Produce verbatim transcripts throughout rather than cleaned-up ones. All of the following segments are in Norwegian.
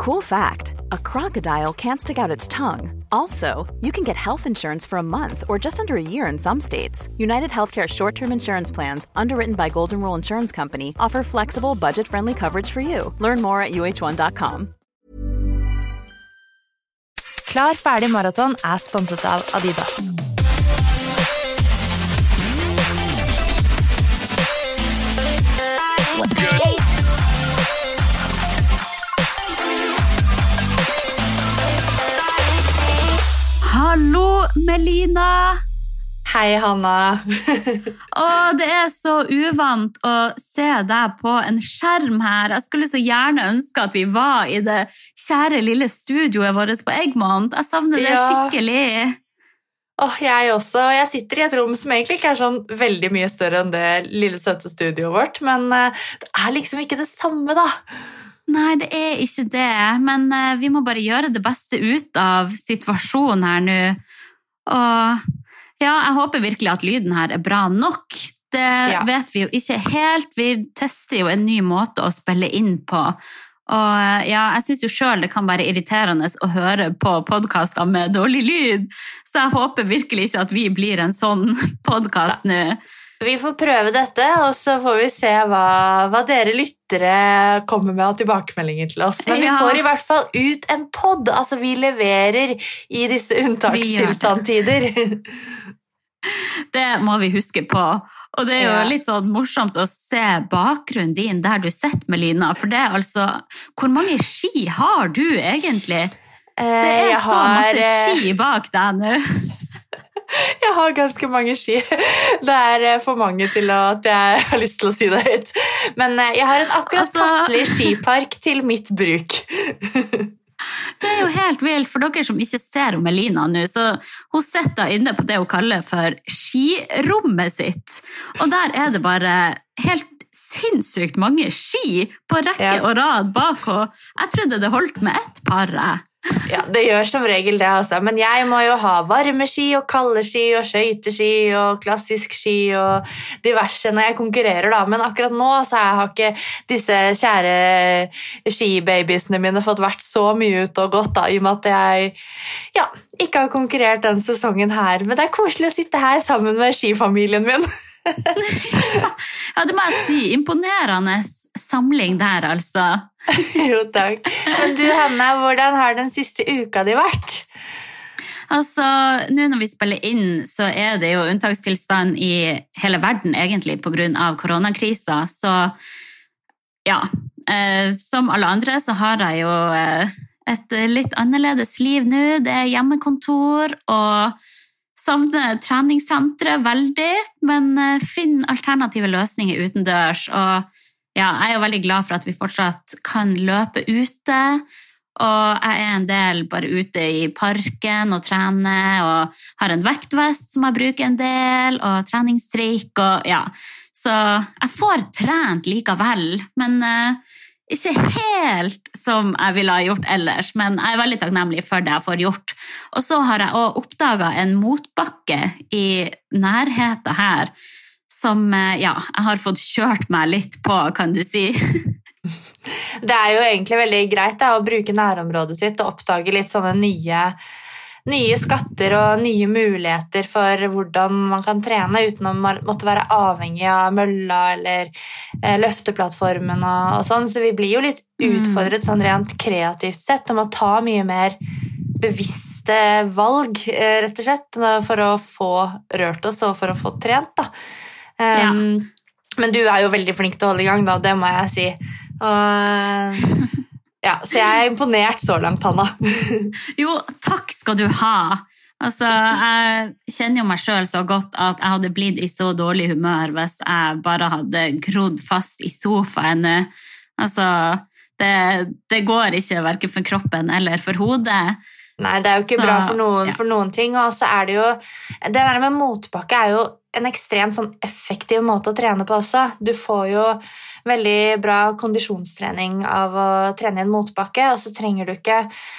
Cool fact, a crocodile can't stick out its tongue. Also, you can get health insurance for a month or just under a year in some states. United Healthcare short-term insurance plans, underwritten by Golden Rule Insurance Company, offer flexible, budget-friendly coverage for you. Learn more at U H one dot com. Klar ferdig maraton er sponset av Adidas. Hallo, Melina! Hei, Hanna. Åh, det er så uvant å se deg på en skjerm her. Jeg skulle så gjerne ønske at vi var i det kjære lille studioet vårt på Egmont. Jeg savner det Ja. skikkelig. Åh, jeg også. Jeg sitter i et rom som egentlig ikke er sånn veldig mye større enn det lille søte studioet vårt, men eh, det er liksom ikke det samme da. Nei, det er ikke det, men eh, vi må bare gjøre det beste ut av situasjonen her nå. Og ja, jeg håper virkelig at lyden her er bra nok. Det Ja. vet vi jo ikke helt. Vi tester jo en ny måte å spille inn på. Og eh, ja, jeg synes jo selv det kan være irriterende å høre på podcaster med dårlig lyd, så jeg håper virkelig ikke at vi blir en sånn podcast nå. Vi får prøve dette, og så får vi se hva, hva dere lyttere kommer med av tilbakemeldinger til oss. Men vi Ja. får i hvert fall ut en podd. Altså, vi leverer i disse unntakstilstandtider. Det må vi huske på. Og det er jo Ja. litt sånn morsomt å se bakgrunnen din der du sitter, Melina. For det er altså, hvor mange ski har du egentlig? Det er Jeg så masse har, ski bak deg nå. Jeg har ganske mange ski. Det er for mange til at jeg har lyst til å si det høyt. Men jeg har en akkurat Altså- passelig skipark til mitt bruk. Det er jo helt vilt, for dere som ikke ser om Melina nå, så hun sitter inne på det hun kaller for skirommet sitt. Og der er det bare helt sinnssykt mange ski på rekke Ja. og rad bak henne. Jeg trodde det holdt med ett par. jeg. Ja, det gjør som regel det, altså. Men jeg må jo ha varme ski og kalde ski og skøyteski og klassisk ski og diverse når jeg konkurrerer, da. Men akkurat nå så har ikke disse kjære skibabiesene mine fått vært så mye ute og gått, da, i og med at jeg ja, ikke har konkurrert den sesongen her. Men det er koselig å sitte her sammen med skifamilien min. Ja, det må jeg si. Imponerende samling der, altså. Jo, takk. Men du, Hanna, hvordan har den siste uka di vært? Altså, nå når vi spiller inn, så er det jo unntakstilstand i hele verden, egentlig, på grunn av koronakrisa. Så ja, eh, som alle andre så har jeg jo eh, et litt annerledes liv nå. Det er hjemmekontor og savner treningssenteret veldig, men eh, finn alternative løsninger utendørs. Og ja, jeg er jo veldig glad for at vi fortsatt kan løpe ute, og jeg er en del bare ute i parken og trener, og har en vektvest som jeg bruker en del, og treningsstreik, og ja. Så jeg får trent likevel, men eh, ikke helt som jeg ville ha gjort ellers, men jeg er veldig takknemlig for det jeg får gjort. Og så har jeg også oppdaget en motbakke i nærheten her, som ja, jeg har fått kjørt meg litt på, kan du si. Det er jo egentlig veldig greit da, å bruke nærområdet sitt og oppdage litt sånne nye, nye skatter og nye muligheter for hvordan man kan trene uten å måtte være avhengig av mølla eller eh, løfteplattformen og, og sånn. Så vi blir jo litt utfordret sånn rent kreativt sett om å ta mye mer bevisste valg, eh, rett og slett, for å få rørt oss og for å få trent da. Um, Ja. Men du er jo veldig flink til å holde i gang da, det må jeg si. Og, ja, så jeg er imponert så langt, Hanna. Jo, takk skal du ha. Altså, jeg kjenner jo meg selv så godt at jeg hadde blitt i så dårlig humør hvis jeg bare hadde grodd fast i sofaen. Altså, det, det går ikke hverken for kroppen eller for hodet. Nei, det er jo ikke Så, bra for noen, ja. for noen ting, og så er det jo, det der med motbakke er jo en ekstremt sånn effektiv måte å trene på også. Du får jo veldig bra kondisjonstrening av å trene i en motbakke, og så trenger du ikke,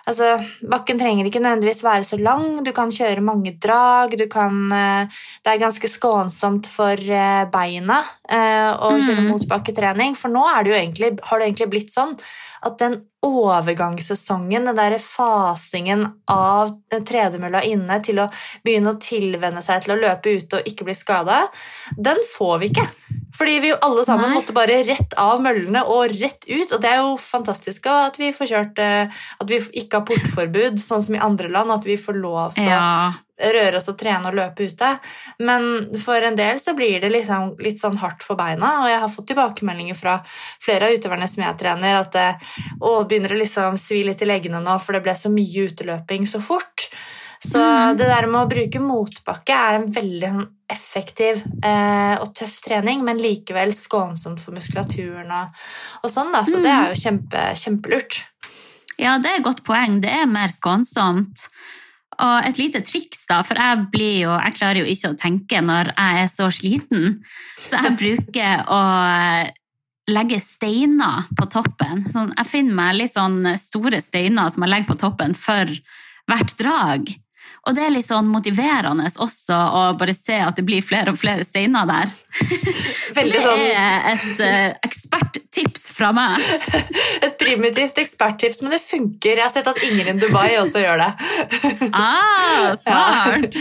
altså, bakken trenger ikke nødvendigvis være så lang, du kan kjøre mange drag, du kan, det er ganske skånsomt for beina å kjøre Mm. motbakketrening, for nå er det jo egentlig, har det egentlig blitt sånn at den overgangssesongen, den der fasingen av tredemølla inne til å begynne å tilvenne seg til å løpe ute og ikke bli skadet, den får vi ikke. Fordi vi jo alle sammen Nei. måtte bare rett av møllene og rett ut, og det er jo fantastisk at vi får kjørt, at vi ikke har portforbud, sånn som i andre land, at vi får lov til Ja. å røre oss og trene og løpe ute. Men for en del så blir det liksom litt sånn hardt for beina, og jeg har fått tilbakemeldinger fra flere av utøverne som jeg trener, at det å, begynner å liksom svi litt i leggene nå, for det ble så mye uteløping så fort. Så Mm. det der med å bruke motbakke er en veldig effektiv eh, og tøff trening, men likevel skånsomt for muskulaturen og, og sånn da, så det er jo kjempe, kjempelurt. Ja, det er et godt poeng. Det er mer skånsomt. Og et lite triks da, for jeg blir jo, jeg klarer jo ikke å tenke når jeg er så sliten, så jeg bruker å legge steiner på toppen. Sånn, jeg finner meg litt sånn store steiner som jeg legger på toppen for hvert drag. Og det er litt sånn motiverende også å bare se at det blir flere og flere steiner der. Veldig så det sånn- er et uh, eksperttips fra meg. Et primitivt eksperttips, men det funker. Jeg har sett at ingen i Dubai også gjør det. Ah, smart!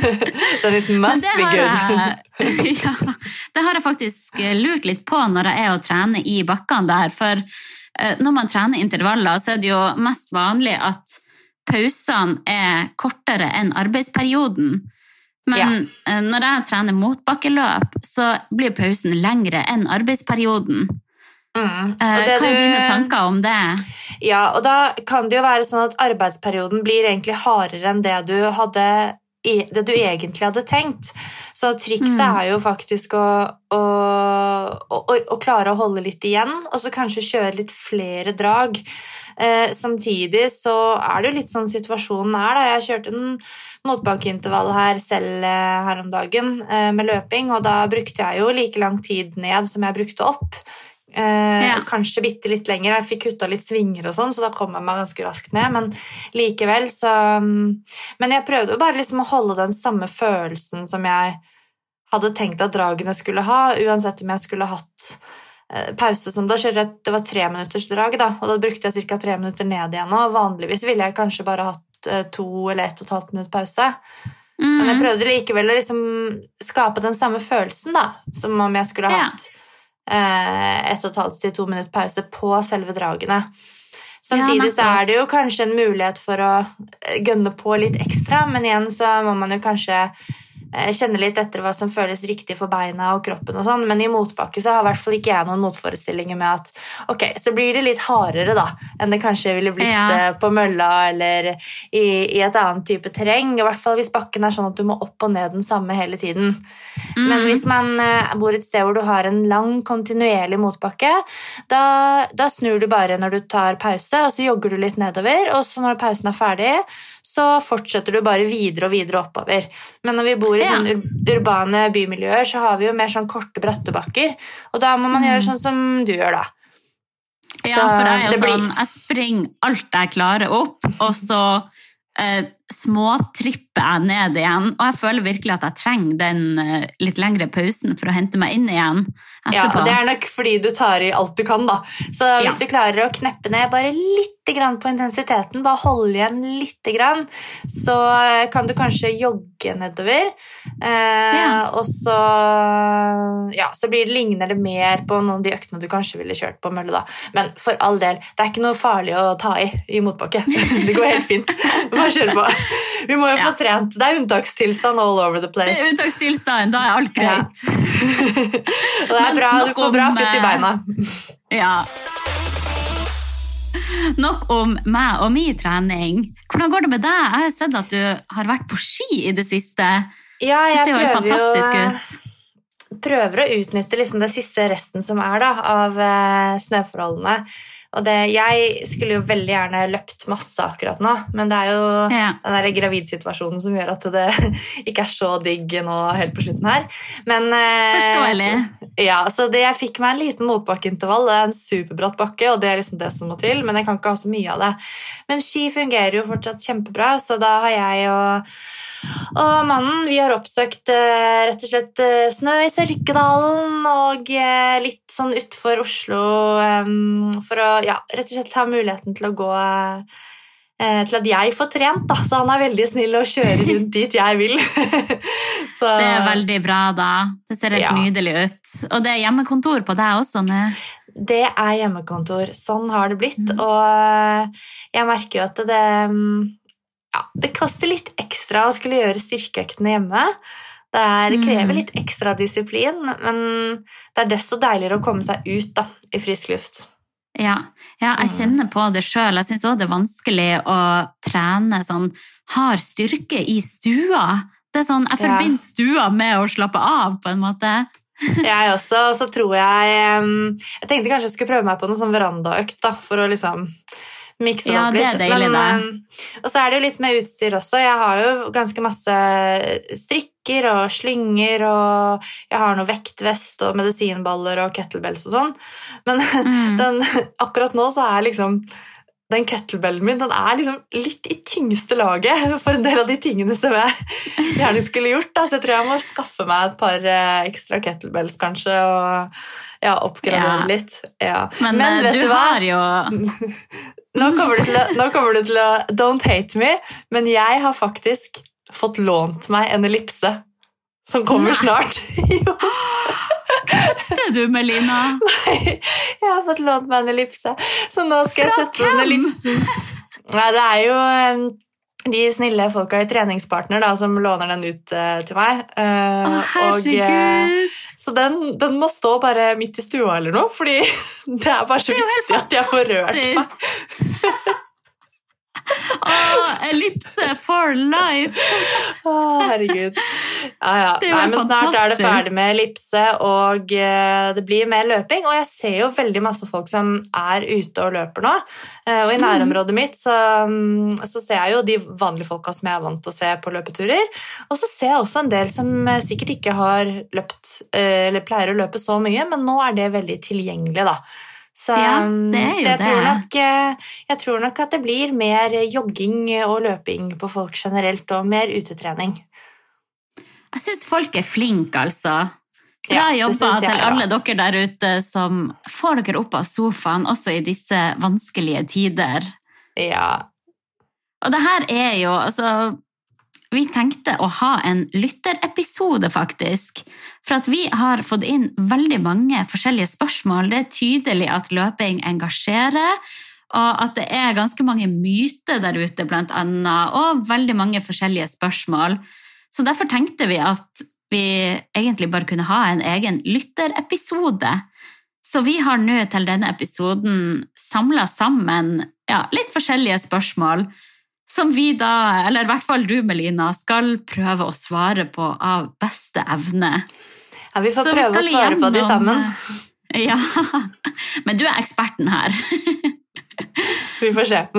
Så it Men must det be har, good. jeg, ja, det har jeg faktisk lurt litt på når jeg er og trener i bakkene der, for eh, når man trener intervaller, så er det jo mest vanlig at pausene er kortere enn arbeidsperioden. Men Ja. eh, når jeg trener motbakkeløp, så blir pausen lengre enn arbeidsperioden. Mm. Og Eh, det hva er du- dine tanker om det? Ja, og da kan det jo være sånn at arbeidsperioden blir egentlig hardere enn det du hadde det du egentlig hadde tenkt. Så trikset Mm. er jo faktisk å, å, å, å klare å holde litt igjen, og så kanskje kjøre litt flere drag. Eh, samtidig så er det jo litt sånn situasjonen er da. Jeg kjørte en motbakkeintervall her selv eh, her om dagen eh, med løping, og da brukte jeg jo like lang tid ned som jeg brukte opp. Eh, Ja. Kanskje bitte litt lenger. Jeg fikk kutta litt svinger og sånn, så da kom jeg meg ganske raskt ned, men likevel så Men jeg prøvde jo bare liksom å holde den samme følelsen som jeg hadde tenkt at dragene skulle ha, uansett om jeg skulle hatt eh, pause som da kjørte jeg, det var tre minutters drag da, og da brukte jeg cirka tre minutter ned igjen, og vanligvis ville jeg kanskje bare hatt eh, to eller ett og et halvt minutt pause. Men jeg Mm. prøvde likevel å liksom skape den samme følelsen da, som om jeg skulle ha Ja. hatt eh, ett og et halvt til to minutter pause på selve dragene. Ja, Samtidig så nettopp. er det jo kanskje en mulighet for å eh, gønne på litt ekstra, men igjen så må man jo kanskje eh, kjenne litt etter hva som føles riktig for beina og kroppen og sånn, men i motbakke så har i hvert fall ikke jeg noen motforestillinger med at ok, så blir det litt hardere da, enn det kanskje ville blitt Ja. eh, på mølla eller i, i et annet type terreng, i hvert fall hvis bakken er sånn at du må opp og ned den samme hele tiden. Men hvis man eh, bor et sted hvor du har en lang, kontinuerlig motbakke, da, da snur du bare når du tar pause, og så jogger du litt nedover, og så når pausen er ferdig, så fortsetter du bare videre og videre oppover. Men når vi bor i Ja. sånne ur urbane bymiljøer, så har vi jo mer sånn korte brattebakker, og da må man gjøre sånn som du gjør da. Ja, Så for jeg er jo det blir- sånn, jeg springer alt jeg klarer opp, og så eh, småtripper jeg ned igjen, og jeg føler virkelig at jeg trenger den eh, litt lengre pausen for å hente meg inn igjen Ja, etterpå. og det er nok fordi du tar i alt du kan da. Så hvis Ja. du klarer å kneppe ned bare litt grann på intensiteten, bare holde igjen litt grann, så kan du kanskje jogge nedover. Eh, Ja. Og så, ja, så blir det lignende det mer på noen av de øktene du kanskje ville kjørt på mølle da. Men for all del, det er ikke noe farlig å ta i i motbakke. Det går helt fint. Bare kjøre på. Vi må jo Ja. få trent. Det er unntakstilstand all over the Det place. er unntakstilstand, da er alt Ja. greit. Og det er Men bra, du nok får bra om, futt i eh, beina. Ja. Nok om meg og min trening. Hvordan går det med deg? Jeg har sett at du har vært på ski i det siste. Ja, Det jeg ser jo helt prøver jo fantastisk ut. prøver å utnytte liksom det siste resten som er da, av eh, snøforholdene. Og det, jeg skulle jo veldig gjerne løpt masse akkurat nå, men det er jo ja. den der gravidsituasjonen som gjør at det ikke er så digg nå helt på slutten her. Men, Forståelig. Så, ja, så det, jeg fikk meg en liten motbakkeintervall, det er en superbratt bakke, og det er liksom det som må til, men jeg kan ikke ha så mye av det. Men ski fungerer jo fortsatt kjempebra, så da har jeg og, og mannen, vi har oppsøkt eh, rett og slett eh, snø i Sørkedalen, og eh, litt sånn utenfor Oslo, eh, for å ja, rett og slett ha muligheten til å gå eh, til at jeg får trent, da. Så han er veldig snill å kjøre rundt dit jeg vil. Så, det er veldig bra da. Det ser helt ja. nydelig ut. Og det er hjemmekontor på deg også, Nå? Det er hjemmekontor. Sånn har det blitt. Mm. Og jeg merker jo at det, ja, det koster litt ekstra å skulle gjøre styrkeøktene hjemme. Det, er, det krever litt ekstra disiplin, men det er desto deiligere å komme seg ut da, i frisk luft. Ja, ja, jeg kjenner på det selv. Jeg synes også det er vanskelig å trene sånn hard styrke i stua. Det er sånn, jeg forbinder ja. stua med å slappe av på en måte. Jeg også, og så tror jeg Jeg tenkte kanskje jeg skulle prøve meg på noen sånn verandaøkt da, for å liksom mikse ja, opp litt. Ja, det er deilig men, det. Og så er det jo litt med utstyr også. Jeg har jo ganske masse strikker og slynger, og jeg har noe vektvest og medisinballer og kettlebells og sånn. Men mm. den, akkurat nå så er liksom den kettlebellen min, den er liksom litt i tyngste laget for en del av de tingene som jeg gjerne skulle gjort. Da. Så jeg tror jeg må skaffe meg et par ekstra kettlebells kanskje, og ja, oppgradere ja. litt. Ja. Men, Men vet du, du har jo... Nå kommer, du til å, nå kommer du til å don't hate me, men jeg har faktisk fått lånt meg en ellipse som kommer Nei. snart. Jo. Det er du, Melina. Nei, jeg har fått lånt meg en ellipse, så nå skal jeg sette den ellipsen. Nei, det er jo de snille folka i treningspartner da, som låner den ut uh, til meg. Uh, Å, herregud! Og, uh, så den, den må stå bare midt i stua eller noe, fordi det er bare så er viktig at jeg får rørt meg. Åh, ellipse for life. Åh, herregud. Ja, ja. Det er jo Nei, men fantastisk. Snart er det ferdig med ellipse, og uh, det blir mer løping, og jeg ser jo veldig masse folk som er ute og løper nå, uh, og i nærområdet mitt så, um, så ser jeg jo de vanlige folka som jeg er vant til å se på løpeturer, og så ser jeg også en del som uh, sikkert ikke har løpt, uh, eller pleier å løpe så mye, men nå er det veldig tilgjengelig da. Så, ja, det er jo så jeg, det. tror nok, jeg tror nok at det blir mer jogging og løping på folk generelt, og mer utetrening. Jeg synes folk er flinke, altså. Bra ja, jobba til jeg, alle ja. dere der ute som får dere opp av sofaen, også i disse vanskelige tider. Ja. Og det her er jo, altså... Vi tenkte å ha en lytterepisode faktisk, for at vi har fått inn veldig mange forskjellige spørsmål. Det er tydelig at løping engasjerer, og at det er ganske mange myter der ute blant annet, og veldig mange forskjellige spørsmål. Så derfor tenkte vi at vi egentlig bare kunne ha en egen lytterepisode. Så vi har nå til denne episoden samlet sammen ja, litt forskjellige spørsmål, som vi da, eller i hvert fall du, Melina, skal prøve å svare på av beste evne. Ja, vi får Så prøve vi å svare gjennom, på de sammen. Ja, men du er eksperten her. Vi får se.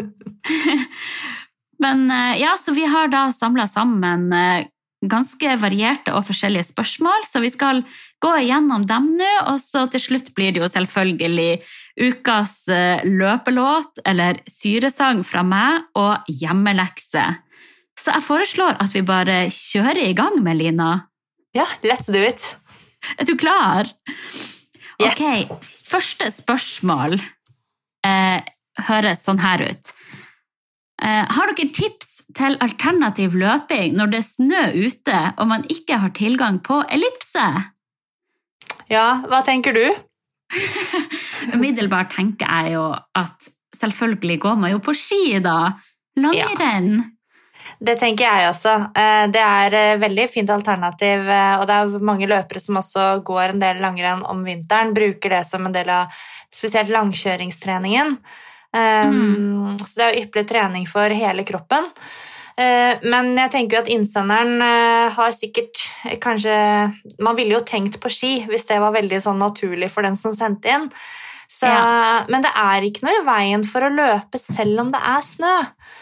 Men ja, så vi har da samlet sammen ganske varierte og forskjellige spørsmål, så vi skal gå igjennom dem nå, og så til slutt blir det jo selvfølgelig ukas løpelåt, eller syresang fra meg, og hjemmelekse. Så jeg foreslår at vi bare kjører i gang, Melina. Ja, let's do it. Er du klar? Yes. Ok, første spørsmål eh, høres sånn her ut. Eh, har dere tips til alternativ løping når det er snø ute og man ikke har tilgang på ellipse? Ja, hva tenker du? Umiddelbart tenker jeg jo at selvfølgelig går man jo på ski da. Langrenn. Ja. Det tenker jeg også. Det er et veldig fint alternativ, og det er mange løpere som også går en del langrenn om vinteren, bruker det som en del av spesielt langkjøringstreningen. Mm. Så det er jo ypperlig trening for hele kroppen. Men jeg tenker jo at innsenderen har sikkert kanskje, man ville jo tenkt på ski hvis det var veldig sånn naturlig for den som sendte inn. Så, ja. Men det er ikke noe i veien for å løpe selv om det er snø.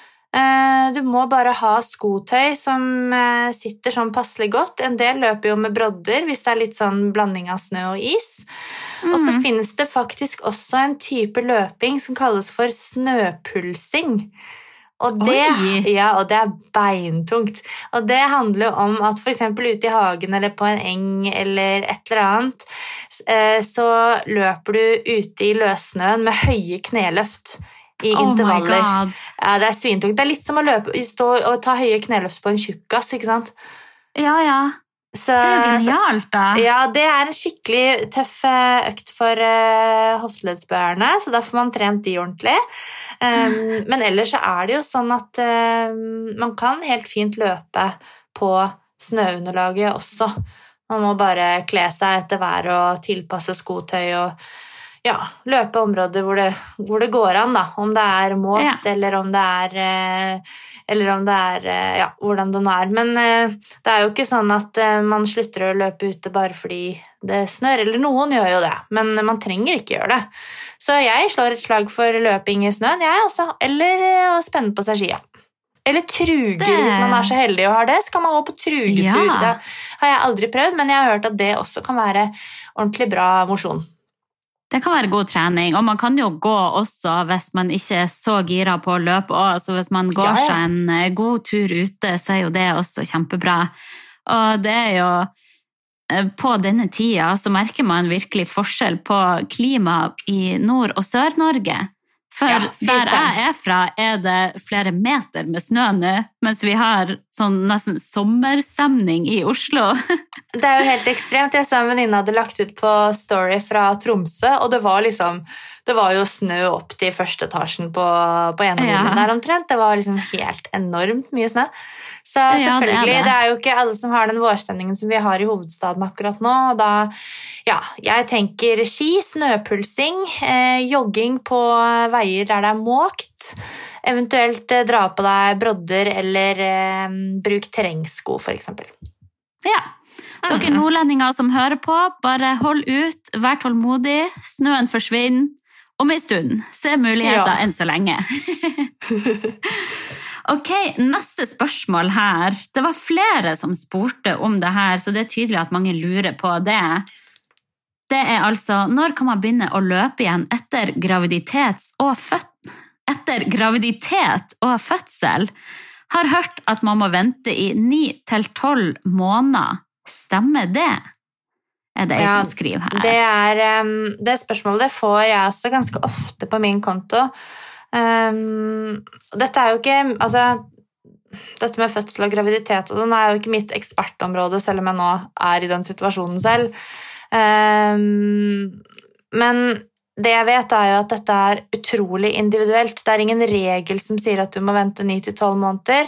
Du må bare ha skotøy som sitter sånn passelig godt. En del løper jo med brodder hvis det er litt sånn blanding av snø og is. Mm. Og så finnes det faktisk også en type løping som kalles for snøpulsing. Og det, ja, og det er beintungt. Og det handler jo om at for eksempel ute i hagen eller på en eng eller et eller annet, så løper du ute i løssnøen med høye kneløft i intervaller. Oh my God. Ja, det er svintungt. Det er litt som å løpe, stå og ta høye kneløft på en tjukkas, ikke sant? Ja, ja. Så, det er jo genialt, da. Ja, det er en skikkelig tøff økt for uh, hofteleddsbøyerne, så da får man trent de ordentlig. Um, men ellers så er det jo sånn at uh, man kan helt fint løpe på snøunderlaget også. Man må bare kle seg etter vær og tilpasse skotøy og ja, løpe områder hvor det, hvor det går an, da. Om det er måkt, ja. eller om det er, eller om det er, ja, hvordan det nå er. Men det er jo ikke sånn at man slutter å løpe ute bare fordi det snør, eller noen gjør jo det, men man trenger ikke gjøre det. Så jeg slår et slag for løping i snøen, jeg også, eller å spenne på seg skia. Eller truger, det... hvis man er så heldig og har det, så kan man gå på trugetur. Ja. Det har jeg aldri prøvd, men jeg har hørt at det også kan være ordentlig bra mosjon. Det kan være god trening, og man kan jo gå også hvis man ikke er så gira på å løpe. Altså hvis man går ja, ja. seg en god tur ute, så er jo det også kjempebra. Og det er jo, på denne tida så merker man virkelig forskjell på klima i Nord- og Sør-Norge. For ja, der jeg er fra er det flere meter med snø nå, mens vi har sånn nesten sommerstemning i Oslo. Det er jo helt ekstremt. Jeg så en venninne hadde lagt ut på story fra Tromsø, og det var liksom, det var jo snø opp til første etasjen på, på en av ja. der omtrent. Det var liksom helt enormt mye snø. Så selvfølgelig, ja, det, er det. det er jo ikke alle som har den vårstemningen som vi har i hovedstaden akkurat nå, og da, ja, jeg tenker ski, snøpulsing, eh, jogging på veier der det er måkt, eventuelt eh, dra på deg brodder eller eh, bruk terrengsko for eksempel. Ja, dere nordlendinger som hører på, bare hold ut, vær tålmodig, snøen forsvinner, om en stund, se muligheter ja. enn så lenge. Ok, neste spørsmål her. Det var flere som spurte om det her, så det er tydelig at mange lurer på det. Det er altså, når kan man begynne å løpe igjen etter graviditets- og født... etter graviditet og fødsel? Har hørt at man må vente i ni til tolv måneder. Stemmer det? Er det jeg ja, som skriver her? Det, er, um, det spørsmålet det får jeg også ganske ofte på min konto. Um, dette er jo ikke altså, dette med fødsel og graviditet og sånn er jo ikke mitt ekspertområde selv om jeg nå er i den situasjonen selv um, men det jeg vet er jo at dette er utrolig individuelt. Det er ingen regel som sier at du må vente ni til tolv måneder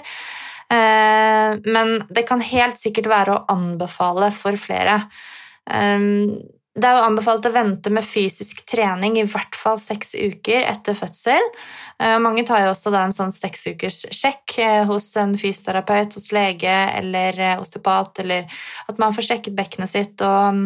uh, men det kan helt sikkert være å anbefale for flere. um, Det er jo anbefalt å vente med fysisk trening i hvert fall seks uker etter fødsel. Mange tar jo også da en sånn seks ukers sjekk hos en fysioterapeut, hos lege eller osteopat, eller at man får sjekket bekkenet sitt og,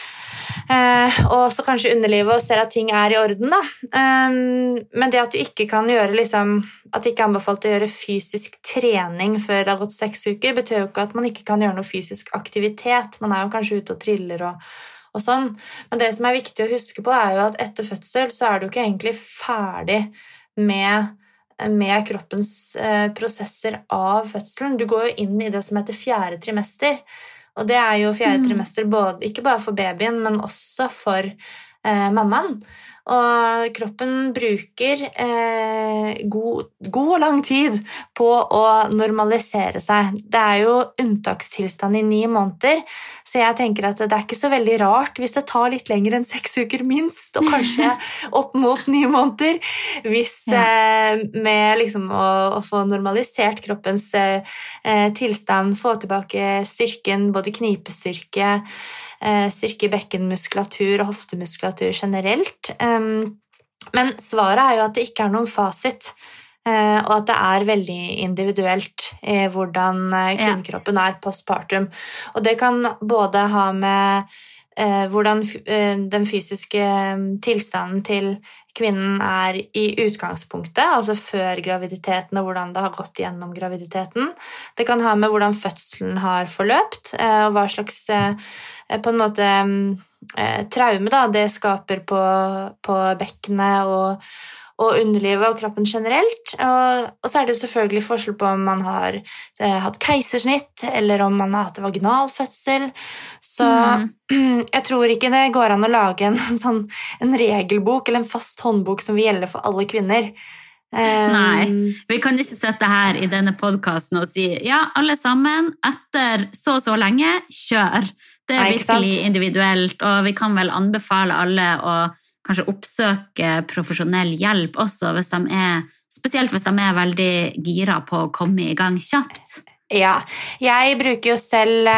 og så kanskje underlivet og ser at ting er i orden da. Men det at du ikke kan gjøre liksom, at det ikke er anbefalt å gjøre fysisk trening før det har gått seks uker, betyr jo ikke at man ikke kan gjøre noe fysisk aktivitet. Man er jo kanskje ute og triller og og sånn. Men det som er viktig å huske på er jo at etter fødsel så er du ikke egentlig ferdig med, med kroppens eh, prosesser av fødselen. Du går jo inn i det som heter fjerde trimester, og det er jo fjerde mm. trimester både, ikke bare for babyen, men også for eh, mammaen. Og kroppen bruker eh, god, god og lang tid på å normalisere seg. Det er jo unntakstilstand i ni måneder, så jeg tenker at det er ikke så veldig rart hvis det tar litt lenger enn seks uker minst, og kanskje opp mot ni måneder, hvis eh, med liksom å, å få normalisert kroppens eh, tilstand, få tilbake styrken, både knipestyrke, styrke bekkenmuskulatur og hoftemuskulatur generelt. Men svaret er jo at det ikke er noen fasit, og at det er veldig individuelt hvordan kvinnekroppen er postpartum. Og det kan både ha med eh, hvordan eh, den fysiske tilstanden til kvinnen er i utgangspunktet, altså før graviditeten og hvordan det har gått gjennom graviditeten. Det kan ha med hvordan fødselen har forløpt, eh, og hva slags eh, på en måte eh, traume da, det skaper på, på bekkenet og og underlivet og kroppen generelt, og, og så er det selvfølgelig forskjell på om man har eh, hatt keisersnitt, eller om man har hatt vaginalfødsel, så mm. jeg tror ikke det går an å lage en, sånn, en regelbok eller en fast håndbok som vil gjelde for alle kvinner. Um, Nei, vi kan ikke sette her i denne podcasten og si, ja, alle sammen, etter så og så lenge, kjør. Det er virkelig individuelt, og vi kan vel anbefale alle å kanskje oppsøke profesjonell hjelp også, hvis de er, spesielt hvis de er veldig gira på å komme i gang kjapt. Ja, jeg bruker jo selv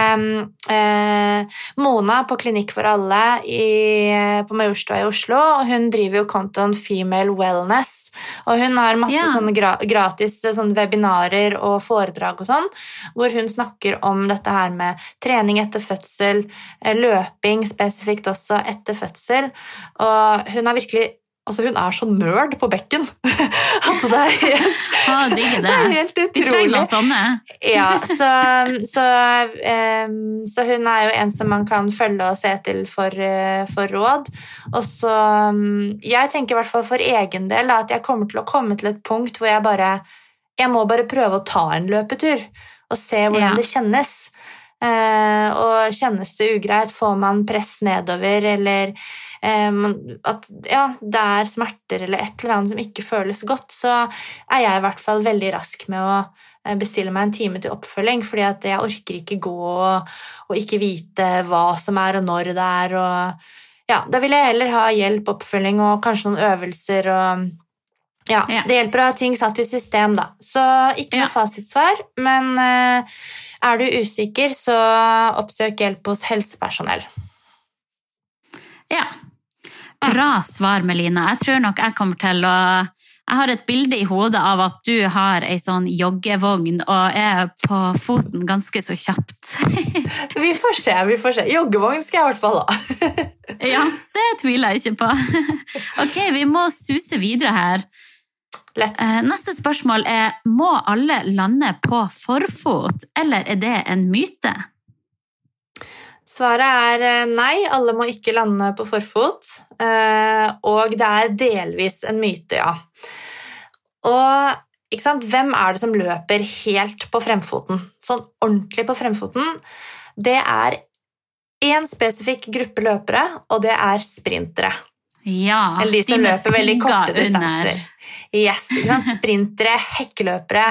eh, Mona på Klinikk for alle i, på Majorstua i Oslo, og hun driver jo kontoen Female Wellness, og hun har masse ja. sånne gra- gratis sånne webinarer og foredrag og sånn, hvor hun snakker om dette her med trening etter fødsel, løping spesifikt også etter fødsel, og hun har virkelig Altså, hun er så nerd på bekken. Altså, det er helt, ah, det er det. Det er helt utrolig. De trenger noen sånne. Ja, så, så, um, så hun er jo en som man kan følge og se til for, uh, for råd. Og så, um, jeg tenker i hvert fall for egen del da, at jeg kommer til å komme til et punkt hvor jeg bare, jeg må bare prøve å ta en løpetur og se hvordan ja. det kjennes. Uh, og kjennes det ugreit, får man press nedover, eller um, at ja, det er smerter eller et eller annet som ikke føles godt, så er jeg i hvert fall veldig rask med å bestille meg en time til oppfølging, fordi at jeg orker ikke gå og, og ikke vite hva som er og når det er, og ja, da vil jeg heller ha hjelp, oppfølging og kanskje noen øvelser og ja, ja, det hjelper å ha ting satt i system da. Så ikke noe ja. fasitsvar, men uh, er du usikker, så oppsøk hjelp hos helsepersonell. Ja, bra svar, Melina. Jeg tror nok jeg kommer til å... Jeg har et bilde i hodet av at du har en sånn joggevogn og er på foten ganske så kjapt. Vi får se, vi får se. Joggevogn skal jeg i hvert fall ha. Ja, det tviler jeg ikke på. Ok, vi må suse videre her. Let's. Neste spørsmål er, må alle lande på forfot, eller er det en myte? Svaret er nei, alle må ikke lande på forfot, og det er delvis en myte, ja. Og ikke sant, hvem er det som løper helt på fremfoten? Sånn ordentlig på fremfoten, det er en spesifikk gruppe løpere, og det er sprintere. Ja, eller de som de løper veldig korte distanser. Under. Yes, sprintere, hekkeløpere,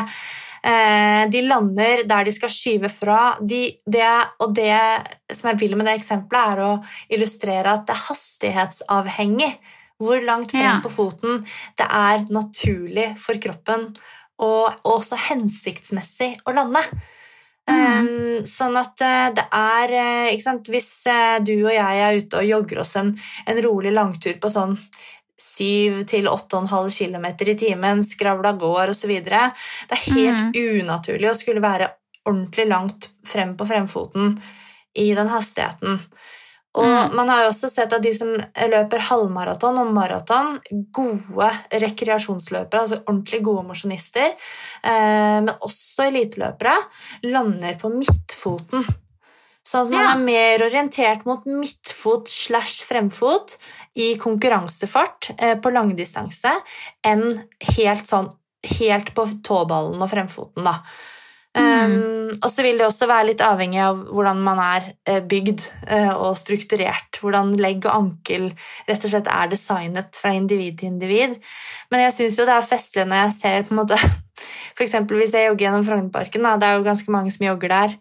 de lander der de skal skyve fra, de, det, og det som jeg vil med det eksempelet er å illustrere at det er hastighetsavhengig, hvor langt frem ja. på foten det er naturlig for kroppen, og også hensiktsmessig å lande. Mm. Um, sånn at uh, det er, uh, ikke sant, hvis uh, du og jeg er ute og jogger oss en, en rolig langtur på sånn syv til åtte og en halv kilometer i timen, skravla går og så videre, det er helt mm. unaturlig å skulle være ordentlig langt frem på fremfoten i den hastigheten. Og mm. man har jo også sett at de som løper halvmaraton og maraton, gode rekreasjonsløpere, altså ordentlig gode mosjonister, eh, men også eliteløpere, lander på midtfoten. Så at man ja. er mer orientert mot midtfot slash fremfot i konkurransefart eh, på langdistanse enn helt, sånn, helt på tåballen og fremfoten da. Mm. Um, og så vil det også være litt avhengig av hvordan man er uh, bygd uh, og strukturert, hvordan legg og ankel rett og slett er designet fra individ til individ. Men jeg synes jo det er festlig når jeg ser på en måte, for eksempel hvis jeg jogger gjennom Frognerparken, da, det er jo ganske mange som jogger der,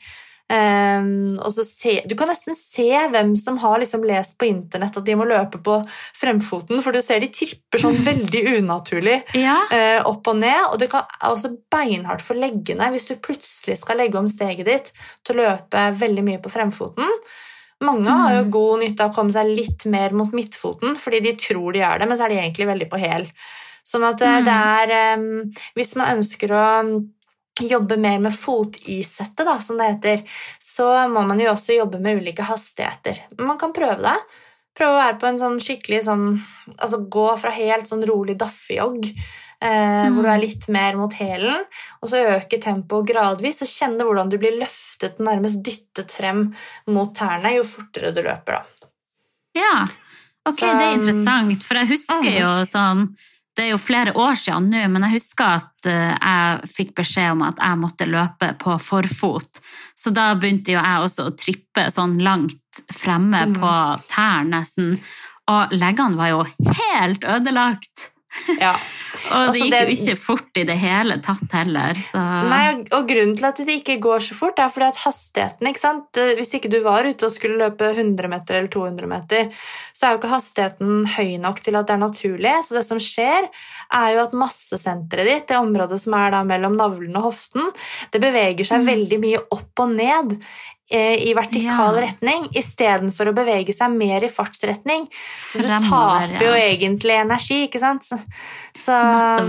um, og så se, du kan nesten se hvem som har liksom lest på internett at de må løpe på fremfoten, for du ser de tripper sånn veldig unaturlig ja. uh, opp og ned, og det kan også beinhardt for leggene hvis du plutselig skal legge om steget ditt til å løpe veldig mye på fremfoten. Mange mm. har jo god nytte av å komme seg litt mer mot midtfoten, fordi de tror de er det, men så er de egentlig veldig på hæl. Sånn at uh, mm. det er, um, hvis man ønsker å jobbe mer med fotisettet, da, som det heter, så må man jo også jobbe med ulike hastigheter. Men man kan prøve det. Prøve å være på en sånn skikkelig sånn, altså gå fra helt sånn rolig daffejogg, eh, mm. hvor du er litt mer mot hælen, og så øke tempoet gradvis, og kjenne hvordan du blir løftet, nærmest dyttet frem mot tærne, jo fortere du løper da. Ja, ok, så, det er interessant, for jeg husker mm. jo sånn, det er jo flere år siden nå, men jeg husker at jeg fikk beskjed om at jeg måtte løpe på forfot. Så da begynte jo jeg også å trippe sånn langt fremme mm. på tær nesten. Og leggene var jo helt ødelagt. Ja. Og det gikk det, jo ikke fort i det hele tatt heller. Så. Nei, og grunnen til at det ikke går så fort er fordi at hastigheten, ikke sant? Hvis ikke du var ute og skulle løpe hundre meter eller to hundre meter, så er jo ikke hastigheten høy nok til at det er naturlig. Så det som skjer er jo at massesenteret ditt, det området som er da mellom navlen og hoften, det beveger seg mm. veldig mye opp og ned i vertikal ja. retning, i stedet for å bevege seg mer i fartsretning. Så du taper jo ja. egentlig energi, ikke sant? Så, så,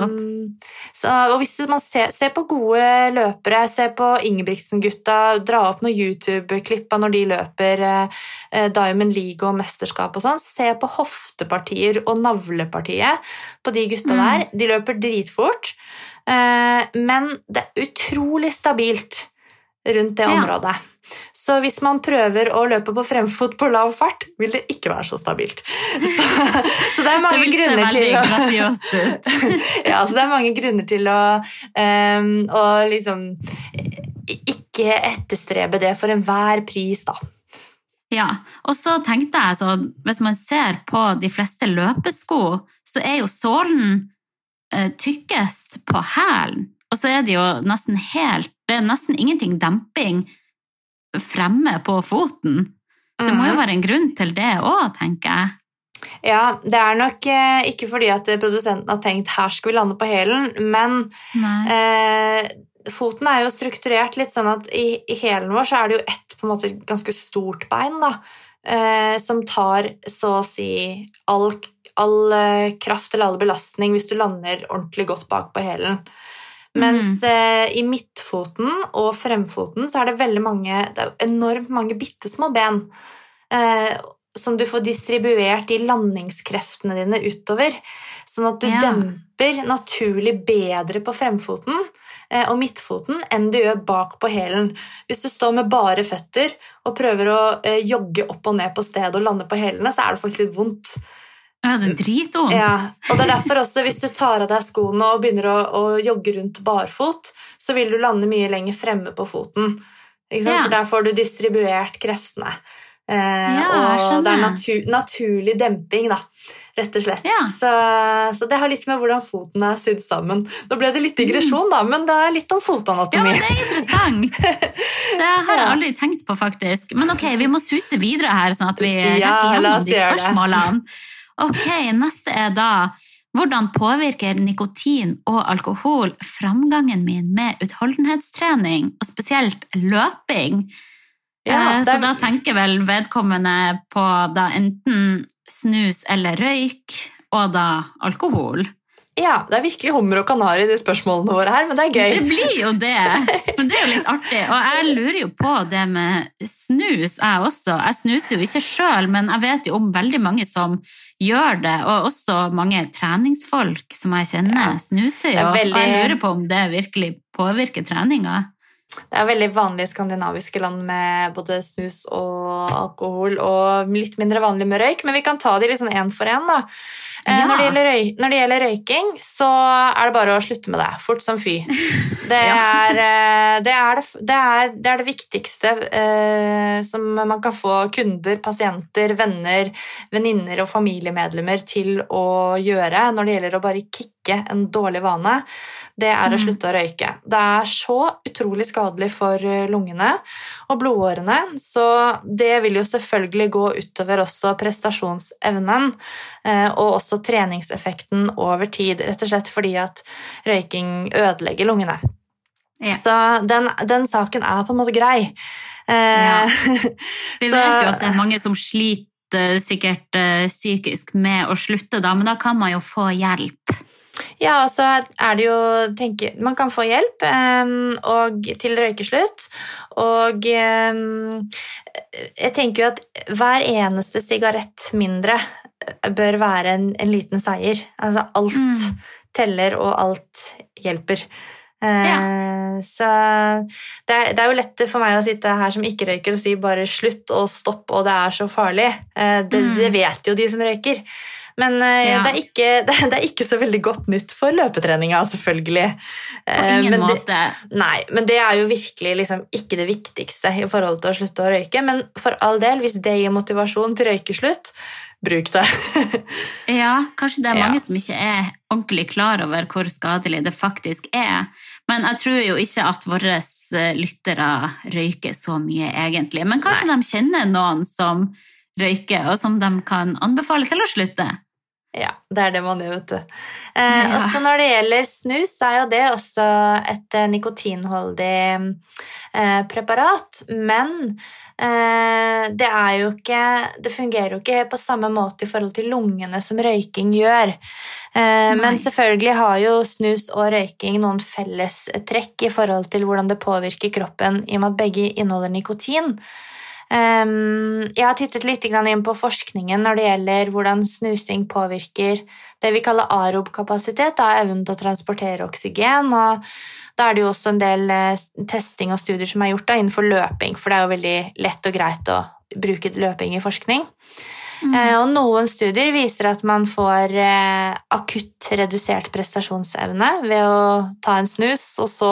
så, og hvis man ser, ser på gode løpere, ser på Ingebrigtsen-gutta, dra opp noen YouTube-klipp når de løper eh, Diamond League og mesterskap og sånn, se på hoftepartier og navlepartiet på de gutta mm. der. De løper dritfort, eh, men det er utrolig stabilt rundt det ja. området. Så hvis man prøver å løpe på fremfot på lav fart, vil det ikke være så stabilt. Så, så det er mange det grunner til å... ja, så det er mange grunner til å, um, å liksom ikke etterstrebe det for enhver pris, da. Ja, og så tenkte jeg, så hvis man ser på de fleste løpesko, så er jo sålen uh, tykkest på hælen, og så er det jo nesten helt, det er nesten ingenting demping fremme på foten. Det må jo være en grunn til det også, tenker jeg. Ja, det er nok eh, ikke fordi at produsenten har tenkt her skal vi lande på hælen, men eh, foten er jo strukturert litt sånn at i, i hælen vår så er det jo et på en måte ganske stort bein da, eh, som tar så å si all, all kraft eller all belastning hvis du lander ordentlig godt bak på hælen. Mens mm. eh, i midtfoten og fremfoten så er det veldig mange, det er enormt mange bittesmå ben eh, som du får distribuert i landingskreftene dine utover, sånn at du ja. demper naturlig bedre på fremfoten eh, og midtfoten enn du gjør bak på hælen. Hvis du står med bare føtter og prøver å eh, jogge opp og ned på stedet og lande på hælene, så er det faktisk litt vondt. Ja, det er dritvondt. Ja, og det er derfor også hvis du tar av deg skoene og begynner å, å jogge rundt barfot, så vil du lande mye lenger fremme på foten. Ikke sant? Ja. For der får du distribuert kreftene. Eh, ja, og det er natu- naturlig demping, da, rett og slett. Ja. Så, så det har litt med hvordan foten er sydd sammen. Nå ble det litt digresjon, da, men det er litt om fotanatomi. Ja, men det er interessant. Det har jeg aldri tenkt på, faktisk. Men ok, vi må suse videre her, sånn at vi rekker ja, gjennom de spørsmålene. Ok, neste er da, hvordan påvirker nikotin og alkohol framgangen min med utholdenhetstrening, og spesielt løping? Ja, er... Så da tenker vel vedkommende på da enten snus eller røyk, og da alkohol. Ja, det er virkelig hummer og kanari i de spørsmålene våre her, men det er gøy. Det blir jo det, men det er jo litt artig. Og jeg lurer jo på det med snus, jeg også. Jeg snuser jo ikke selv, men jeg vet jo om veldig mange som gjør det, og også mange treningsfolk som jeg kjenner ja, snuser jo. Veldig... Og jeg lurer på om det virkelig påvirker treninga. Det er veldig vanlig i skandinaviske land med både snus og alkohol, og litt mindre vanlig med røyk, men vi kan ta de litt sånn en for en da. Ja. Når, det gjelder røy, når det gjelder røyking, så er det bare å slutte med det, fort som fy. Det er, ja. det, er det, det, er, det er det viktigste eh, som man kan få kunder, pasienter, venner, venninner og familiemedlemmer til å gjøre når det gjelder å bare kikke en dårlig vane. Det er å slutte å røyke. Det er så utrolig skadelig for lungene og blodårene, så det vil jo selvfølgelig gå utover også prestasjonsevnen og også treningseffekten over tid, rett og slett fordi at røyking ødelegger lungene. Ja. Så den, den saken er på en måte grei. Ja. Vi vet jo at det er mange som sliter sikkert psykisk med å slutte da, men da kan man jo få hjelp. Ja, og så er det jo, tenker, man kan få hjelp um, og til røykeslutt, og um, jeg tenker jo at hver eneste sigarett mindre bør være en, en liten seier. Altså alt mm. teller og alt hjelper. Uh, ja. Så det er, det er jo lett for meg å sitte her som ikke røyker og si bare slutt og stopp, og det er så farlig. Uh, det, mm. det vet jo de som røyker. Men uh, ja. det, er ikke, det, det er ikke så veldig godt nytt for løpetreninga, selvfølgelig. På ingen men måte. Det, nei, men det er jo virkelig liksom, ikke det viktigste i forhold til å slutte å røyke. Men for all del, hvis det gir motivasjon til røykeslutt, bruk det. Ja, kanskje det er mange ja. som ikke er ordentlig klar over hvor skadelig det faktisk er. Men jeg tror jo ikke at våre lyttere røyker så mye egentlig. Men kanskje nei. De kjenner noen som røyker, og som de kan anbefale til å slutte. Ja, det er det man gjør, vet du. Eh, ja. Også når det gjelder snus, så er jo det også et nikotinholdig eh, preparat, men eh, det er jo ikke, det fungerer jo ikke på samme måte i forhold til lungene som røyking gjør. Eh, men selvfølgelig har jo snus og røyking noen felles trekk i forhold til hvordan det påvirker kroppen i og med at begge inneholder nikotin. Um, jeg har tittet litt inn på forskningen når det gjelder hvordan snusing påvirker det vi kaller aerob kapasitet, da evnen til å transportere oksygen, og da er det jo også en del uh, testing og studier som er gjort da, innenfor løping, for det er jo veldig lett og greit å bruke løping i forskning. Mm. Uh, og noen studier viser at man får uh, akutt redusert prestasjonsevne ved å ta en snus, og så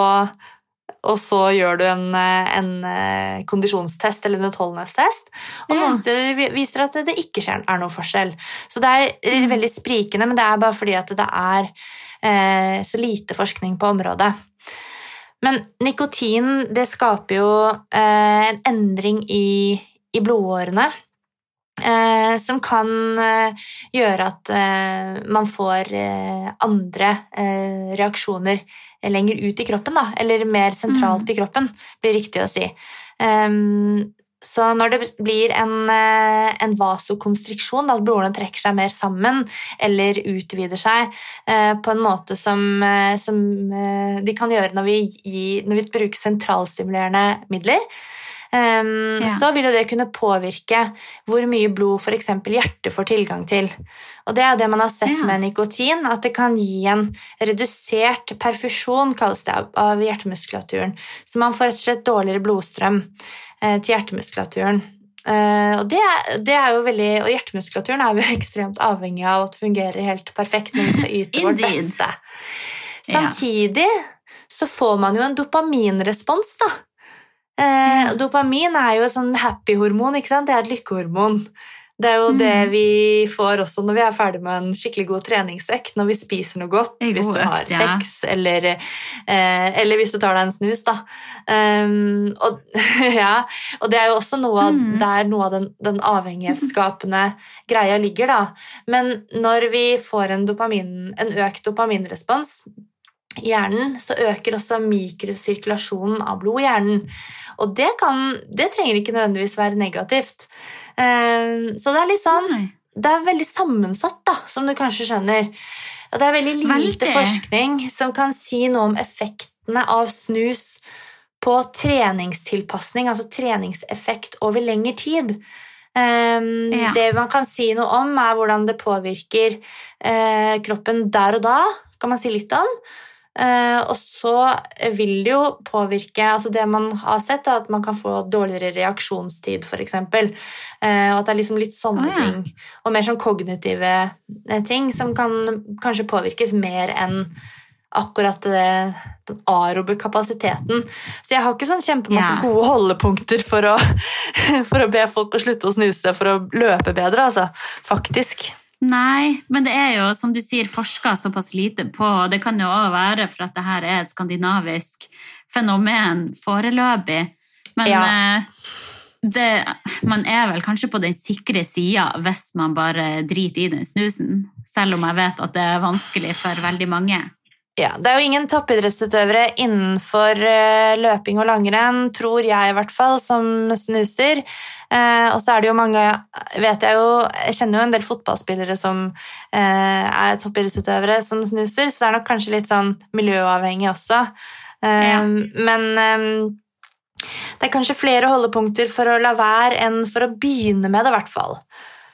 og så gjør du en, en kondisjonstest eller en utholdenhetstest, og noen studier viser at det ikke er noe forskjell. Så det er mm. veldig sprikende, men det er bare fordi at det er eh, så lite forskning på området. Men nikotin, det skaper jo eh, en endring i, i blodårene, eh, som kan eh, gjøre at eh, man får eh, andre eh, reaksjoner lenger ut i kroppen, da, eller mer sentralt mm. i kroppen, blir riktig å si. Um, så når det blir en, en vasokonstriksjon, at blodårene trekker seg mer sammen, eller utvider seg uh, på en måte som, uh, som uh, de kan gjøre når vi, gir, når vi bruker sentralstimulerende midler, Um, ja. så vil jo det kunne påvirke hvor mye blod for eksempel hjertet får tilgang til. Og det er det man har sett ja. Med nikotin, at det kan gi en redusert perfusjon, kalles det, av hjertemuskulaturen. Så man får rett og slett dårligere blodstrøm eh, til hjertemuskulaturen. Uh, og, det, det er jo veldig, og hjertemuskulaturen er jo ekstremt avhengig av at det fungerer helt perfekt når vi skal yte vårt beste. Samtidig så får man jo en dopaminrespons, da. Eh, dopamin er jo et sånn happy-hormon, ikke sant? Det er et lykkehormon. Det er jo mm. det vi får også når vi er ferdig med en skikkelig god treningsøkt, når vi spiser noe godt, hvis du har økt, ja. sex, eller, eh, eller hvis du tar deg en snus, da. Um, og, ja, og det er jo også noe av, mm. der noe av den, den avhengighetsskapende greia ligger, da. Men når vi får en, dopamin, en økt dopaminrespons i hjernen, så øker også mikrosirkulasjonen av blod i hjernen. Og det, kan, det trenger ikke nødvendigvis være negativt. Så det er litt sånn, det er veldig sammensatt, da, som du kanskje skjønner. Og det er veldig lite veldig. forskning som kan si noe om effektene av snus på treningstilpasning, altså treningseffekt over lengre tid. Um, ja. Det man kan si noe om er hvordan det påvirker uh, kroppen der og da, kan man si litt om. Uh, og så vil det jo påvirke, altså det man har sett er at man kan få dårligere reaksjonstid for eksempel, uh, og at det er liksom litt sånne oh, ja. ting, og mer sånn kognitive ting som kan kanskje påvirkes mer enn akkurat det, den aerobe kapasiteten. Så jeg har ikke sånn kjempemasse yeah. gode holdepunkter for å, for å be folk å slutte å snuse for å løpe bedre, altså, faktisk. Nei, men det er jo, som du sier, forsket såpass lite på, det kan jo også være for at det her er et skandinavisk fenomen foreløpig, men ja. det, man er vel kanskje på den sikre siden hvis man bare driter i den snusen, selv om jeg vet at det er vanskelig for veldig mange. Ja, det er jo ingen toppidrettsutøvere innenfor uh, løping og langrenn, tror jeg i hvert fall, som snuser. Uh, og så er det jo mange, vet jeg jo, jeg kjenner jo en del fotballspillere som uh, er toppidrettsutøvere som snuser, så det er nok kanskje litt sånn miljøavhengig også. Uh, ja. Men um, det er kanskje flere holdepunkter for å la være enn for å begynne med det i hvert fall.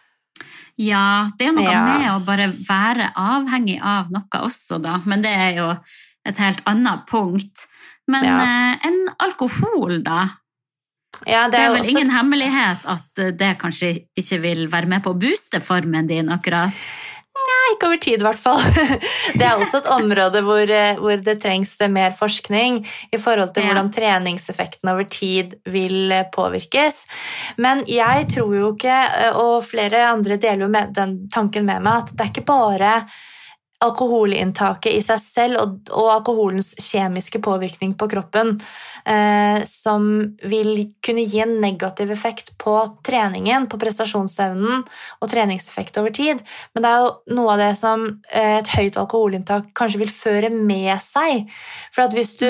Ja, det er jo noe ja. med å bare være avhengig av noe også da, men det er jo et helt annet punkt. Men ja. eh, en alkohol da? Ja, det, er det er vel også... ingen hemmelighet at det kanskje ikke vil være med på å booste formen din akkurat? Nei, ikke over tid i hvert fall. Det er også et område hvor, hvor det trengs mer forskning i forhold til ja. hvordan treningseffekten over tid vil påvirkes. Men jeg tror jo ikke, og flere andre deler jo med den tanken med meg, at det er ikke bare alkoholinntaket i seg selv og, og alkoholens kjemiske påvirkning på kroppen eh, som vil kunne gi en negativ effekt på treningen, på prestasjonsevnen og treningseffekt over tid. Men det er jo noe av det som eh, et høyt alkoholinntak kanskje vil føre med seg. For at hvis du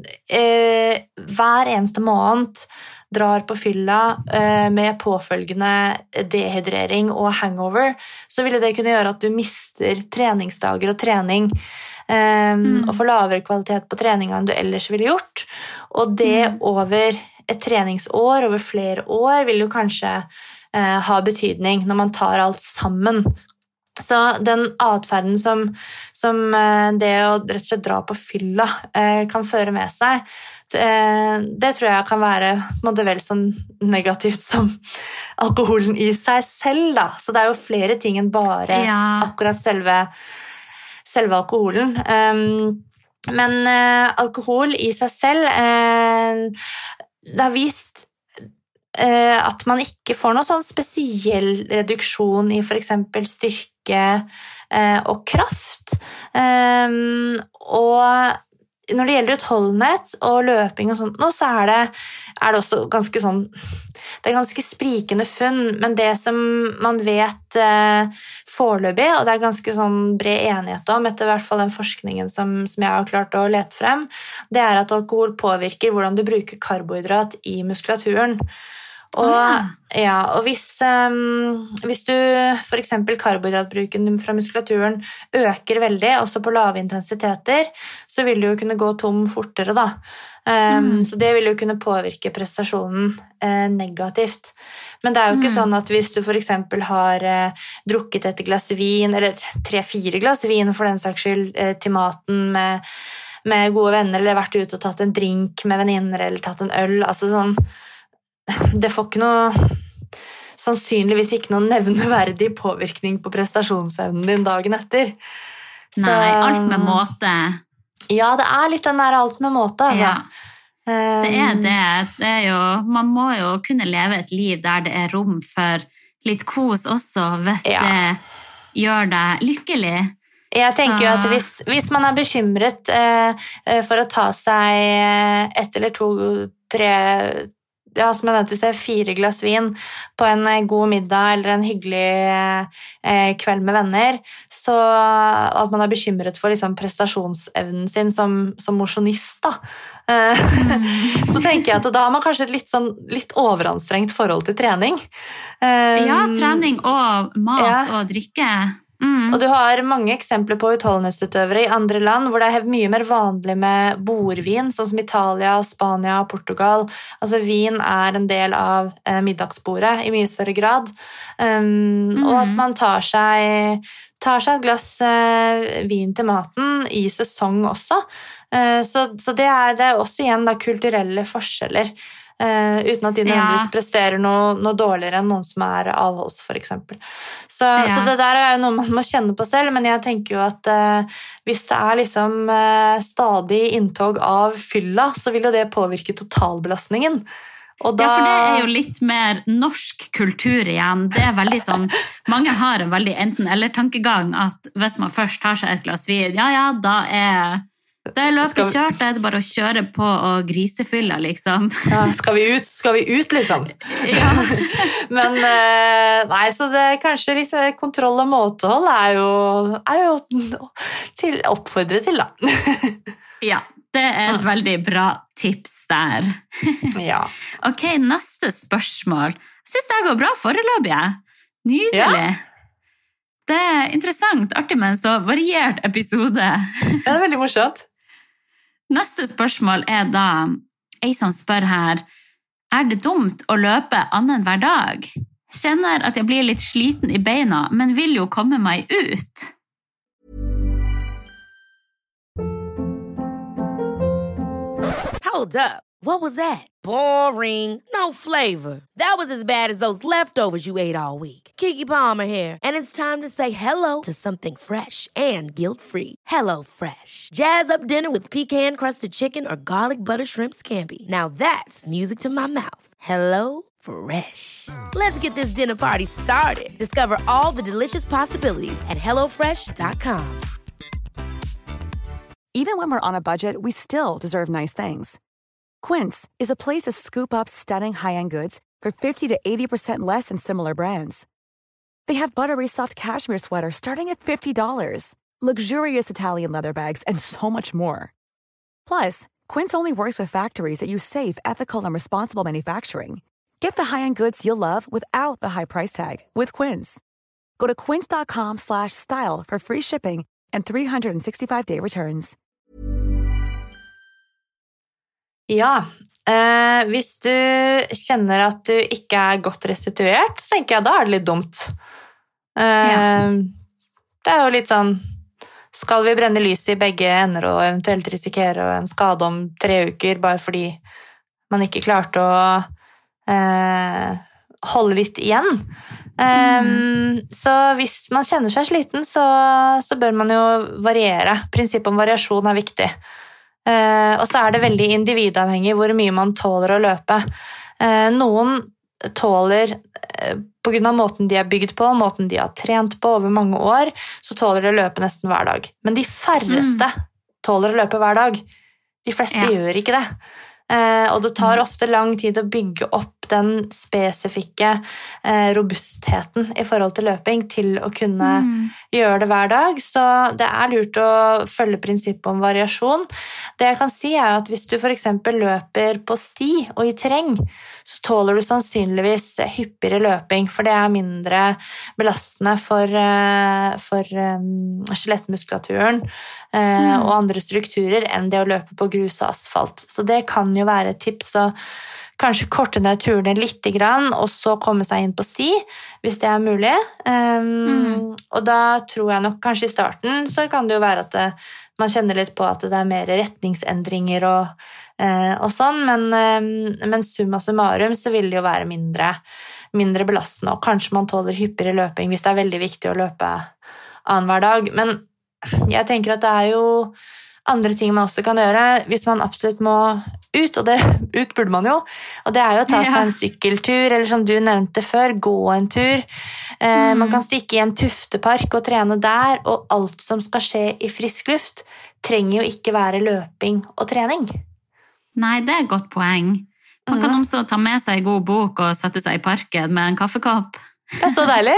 eh, hver eneste måned drar på fylla eh, med påfølgende dehydrering og hangover, så ville det kunne gjøre at du mister treningsdager og trening eh, mm. og får lavere kvalitet på treninga enn du ellers ville gjort. Og det mm. over et treningsår, over flere år, vil jo kanskje eh, ha betydning når man tar alt sammen. Så den atferden som, som eh, det å rett og slett dra på fylla eh, kan føre med seg, det tror jeg kan være måte, vel så negativt som alkoholen i seg selv. Da. Så det er jo flere ting enn bare ja. akkurat selve, selve alkoholen. Um, men uh, alkohol i seg selv, uh, det har vist uh, at man ikke får noen sånn spesiell reduksjon i for eksempel styrke uh, og kraft. Um, og når det gjelder utholdenhet og løping og sånt nå, så er det, er det også ganske sånn, det er ganske sprikende funn, men det som man vet eh, foreløpig, og det er ganske sånn bred enighet om, etter i hvert fall den forskningen som, som jeg har klart å lete frem, det er at alkohol påvirker hvordan du bruker karbohydrat i muskulaturen. Og, ah. ja, og hvis, um, hvis du for eksempel karbohydratbruken fra muskulaturen øker veldig, også på lave intensiteter, så vil du jo kunne gå tom fortere da. Um, mm. Så det vil jo kunne påvirke prestasjonen eh, negativt. Men det er jo ikke mm. sånn at hvis du for eksempel har eh, drukket et glass vin, eller tre-fire glass vin for den saks skyld, eh, til maten med, med gode venner, eller vært ute og tatt en drink med venninner, eller tatt en øl, altså sånn, det får ikke noe, sannsynligvis ikke noe nevneverdig påvirkning på prestasjonsevnen din dagen etter. Så, nei, alt med måte. Ja, det er litt den der alt med måte. Altså. Ja, det er det. Det er jo, man må jo kunne leve et liv der det er rom for litt kos også, hvis ja. det gjør deg lykkelig. Jeg tenker jo at hvis, hvis man er bekymret eh, for å ta seg ett eller to, tre, ja, som jeg nevnte seg, fire glass vin på en god middag eller en hyggelig eh, kveld med venner, så at man er bekymret for liksom, prestasjonsevnen sin som, som mosjonist, da. Eh, mm. Så tenker jeg at da har man kanskje et litt, sånn, litt overanstrengt forhold til trening. Eh, ja, trening og mat ja. og drikke. Mm. Og du har mange eksempler på utholdenhetsutøvere i andre land hvor det er mye mer vanlig med bordvin, sånn som Italia, Spania, Portugal. Altså vin er en del av eh, middagsbordet i mye større grad. Um, mm. Og at man tar seg, tar seg et glass eh, vin til maten i sesong også. Uh, så, så det er, det er også igjen da, kulturelle forskjeller. Uh, uten at de nødvendigvis ja. presterer noe, noe dårligere enn noen som er avholds, for eksempel. Så, ja. så det der er noe man må kjenne på selv, men jeg tenker jo at uh, hvis det er liksom uh, stadig inntog av fylla, så vil jo det påvirke totalbelastningen. Og da... Ja, for det er jo litt mer norsk kultur igjen. Det er veldig sånn, mange har en veldig enten-eller-tankegang at hvis man først tar seg et glass vin, ja, ja, da er Det er løpet kjørt, det er bare å kjøre på og grisefylla, liksom. Ja, skal vi ut, skal vi ut, liksom. Ja. Men nei, så det er kanskje litt kontroll og måtehold er jo, er jo til, oppfordret til, da. Ja, det er et veldig bra tips der. Ja. Ok, neste spørsmål. Jeg synes det går bra foreløpig. Nydelig. Ja. Det er interessant, artig med en så variert episode. Ja, det er veldig morsomt. Neste spørsmål er da, jeg som spør her, er det dumt å løpe annen hver dag? Kjenner at jeg blir litt sliten i beina, men vil jo komme meg ut. Hold up. What was that? Boring. No flavor. That was as bad as those leftovers you ate all week. Keke Palmer here, and it's time to say hello to something fresh and guilt-free. Hello Fresh. Jazz up dinner with pecan-crusted chicken or garlic butter shrimp scampi. Now that's music to my mouth. Hello Fresh. Let's get this dinner party started. Discover all the delicious possibilities at hello fresh dot com. Even when we're on a budget, we still deserve nice things. Quince is a place to scoop up stunning high-end goods for fifty to eighty percent less than similar brands. They have buttery soft cashmere sweaters starting at fifty dollars, luxurious Italian leather bags, and so much more. Plus, Quince only works with factories that use safe, ethical, and responsible manufacturing. Get the high-end goods you'll love without the high price tag with Quince. Go to quince.com slash style for free shipping and three sixty-five day returns. Ja, eh, hvis du kjenner at du ikke er godt restituert, så tenker jeg da er det litt dumt. Eh, ja. Det er jo litt sånn, skal vi brenne lys i begge ender og eventuelt risikere en skade om tre uker bare fordi man ikke klarte å eh, holde litt igjen? Eh, mm. Så hvis man kjenner seg sliten, så, så bør man jo variere. Prinsippet om variasjon er viktig. Uh, og så er det veldig individavhengig hvor mye man tåler å løpe. Uh, noen tåler, uh, på grunn av måten de er bygd på, måten de har trent på over mange år, så tåler de å løpe nesten hver dag. Men de færreste mm. tåler å løpe hver dag. De fleste ja. Gjør ikke det. Uh, og det tar ofte lang tid å bygge opp den spesifikke uh, robustheten i forhold til løping til å kunne mm. gjøre det hver dag. Så det er lurt å følge prinsippet om variasjon. Det jeg kan si er at hvis du for eksempel løper på sti og i terreng, så tåler du sannsynligvis hyppigere løping, for det er mindre belastende for, uh, for um, skjelettmuskulaturen uh, mm. og andre strukturer enn det å løpe på grus og asfalt. Så det kan jo være et tips å kanskje korte ned turene litt grann, og så komme seg inn på sti, hvis det er mulig. Um, mm. Og da tror jeg nok kanskje i starten så kan det jo være at det, man kjenner litt på at det er mer retningsendringer og, uh, og sånn, men, um, men summa summarum så vil det jo være mindre, mindre belastende, og kanskje man tåler hyppigere løping hvis det er veldig viktig å løpe annen hver dag. Men jeg tenker at det er jo andre ting man også kan gjøre hvis man absolutt må ut, og det ut burde man jo, og det er jo å ta seg en sykkeltur, eller som du nevnte før, gå en tur. Eh, mm. Man kan stikke i en tuftepark og trene der, og alt som skal skje i frisk luft trenger jo ikke være løping og trening. Nei, det er et godt poeng. Man kan også ta med seg en god bok og sette seg i parken med en kaffekopp. Det er så deilig.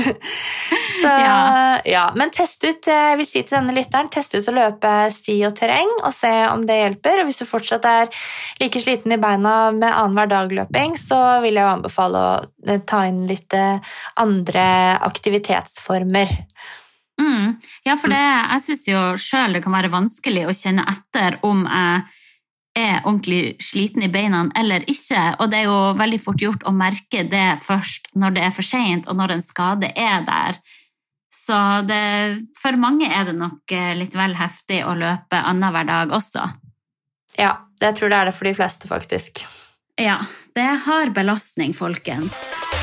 Så, ja. Ja, men test ut, jeg vil si til denne lytteren, test ut å løpe sti og terreng og se om det hjelper. Og hvis du fortsatt er like sliten i beina med annen hver dag løping, så vil jeg anbefale å ta inn litt andre aktivitetsformer. Mm. Ja, for det, jeg synes jo selv det kan være vanskelig å kjenne etter om jeg er ordentlig sliten i beina eller ikke, og det er jo veldig fort gjort å merke det først når det er for sent, og når en skade er der. Så det, for mange er det nok litt vel heftig å løpe annen hver dag også. Ja, det tror jeg det er det for de fleste faktisk. Ja, det har belastning, folkens.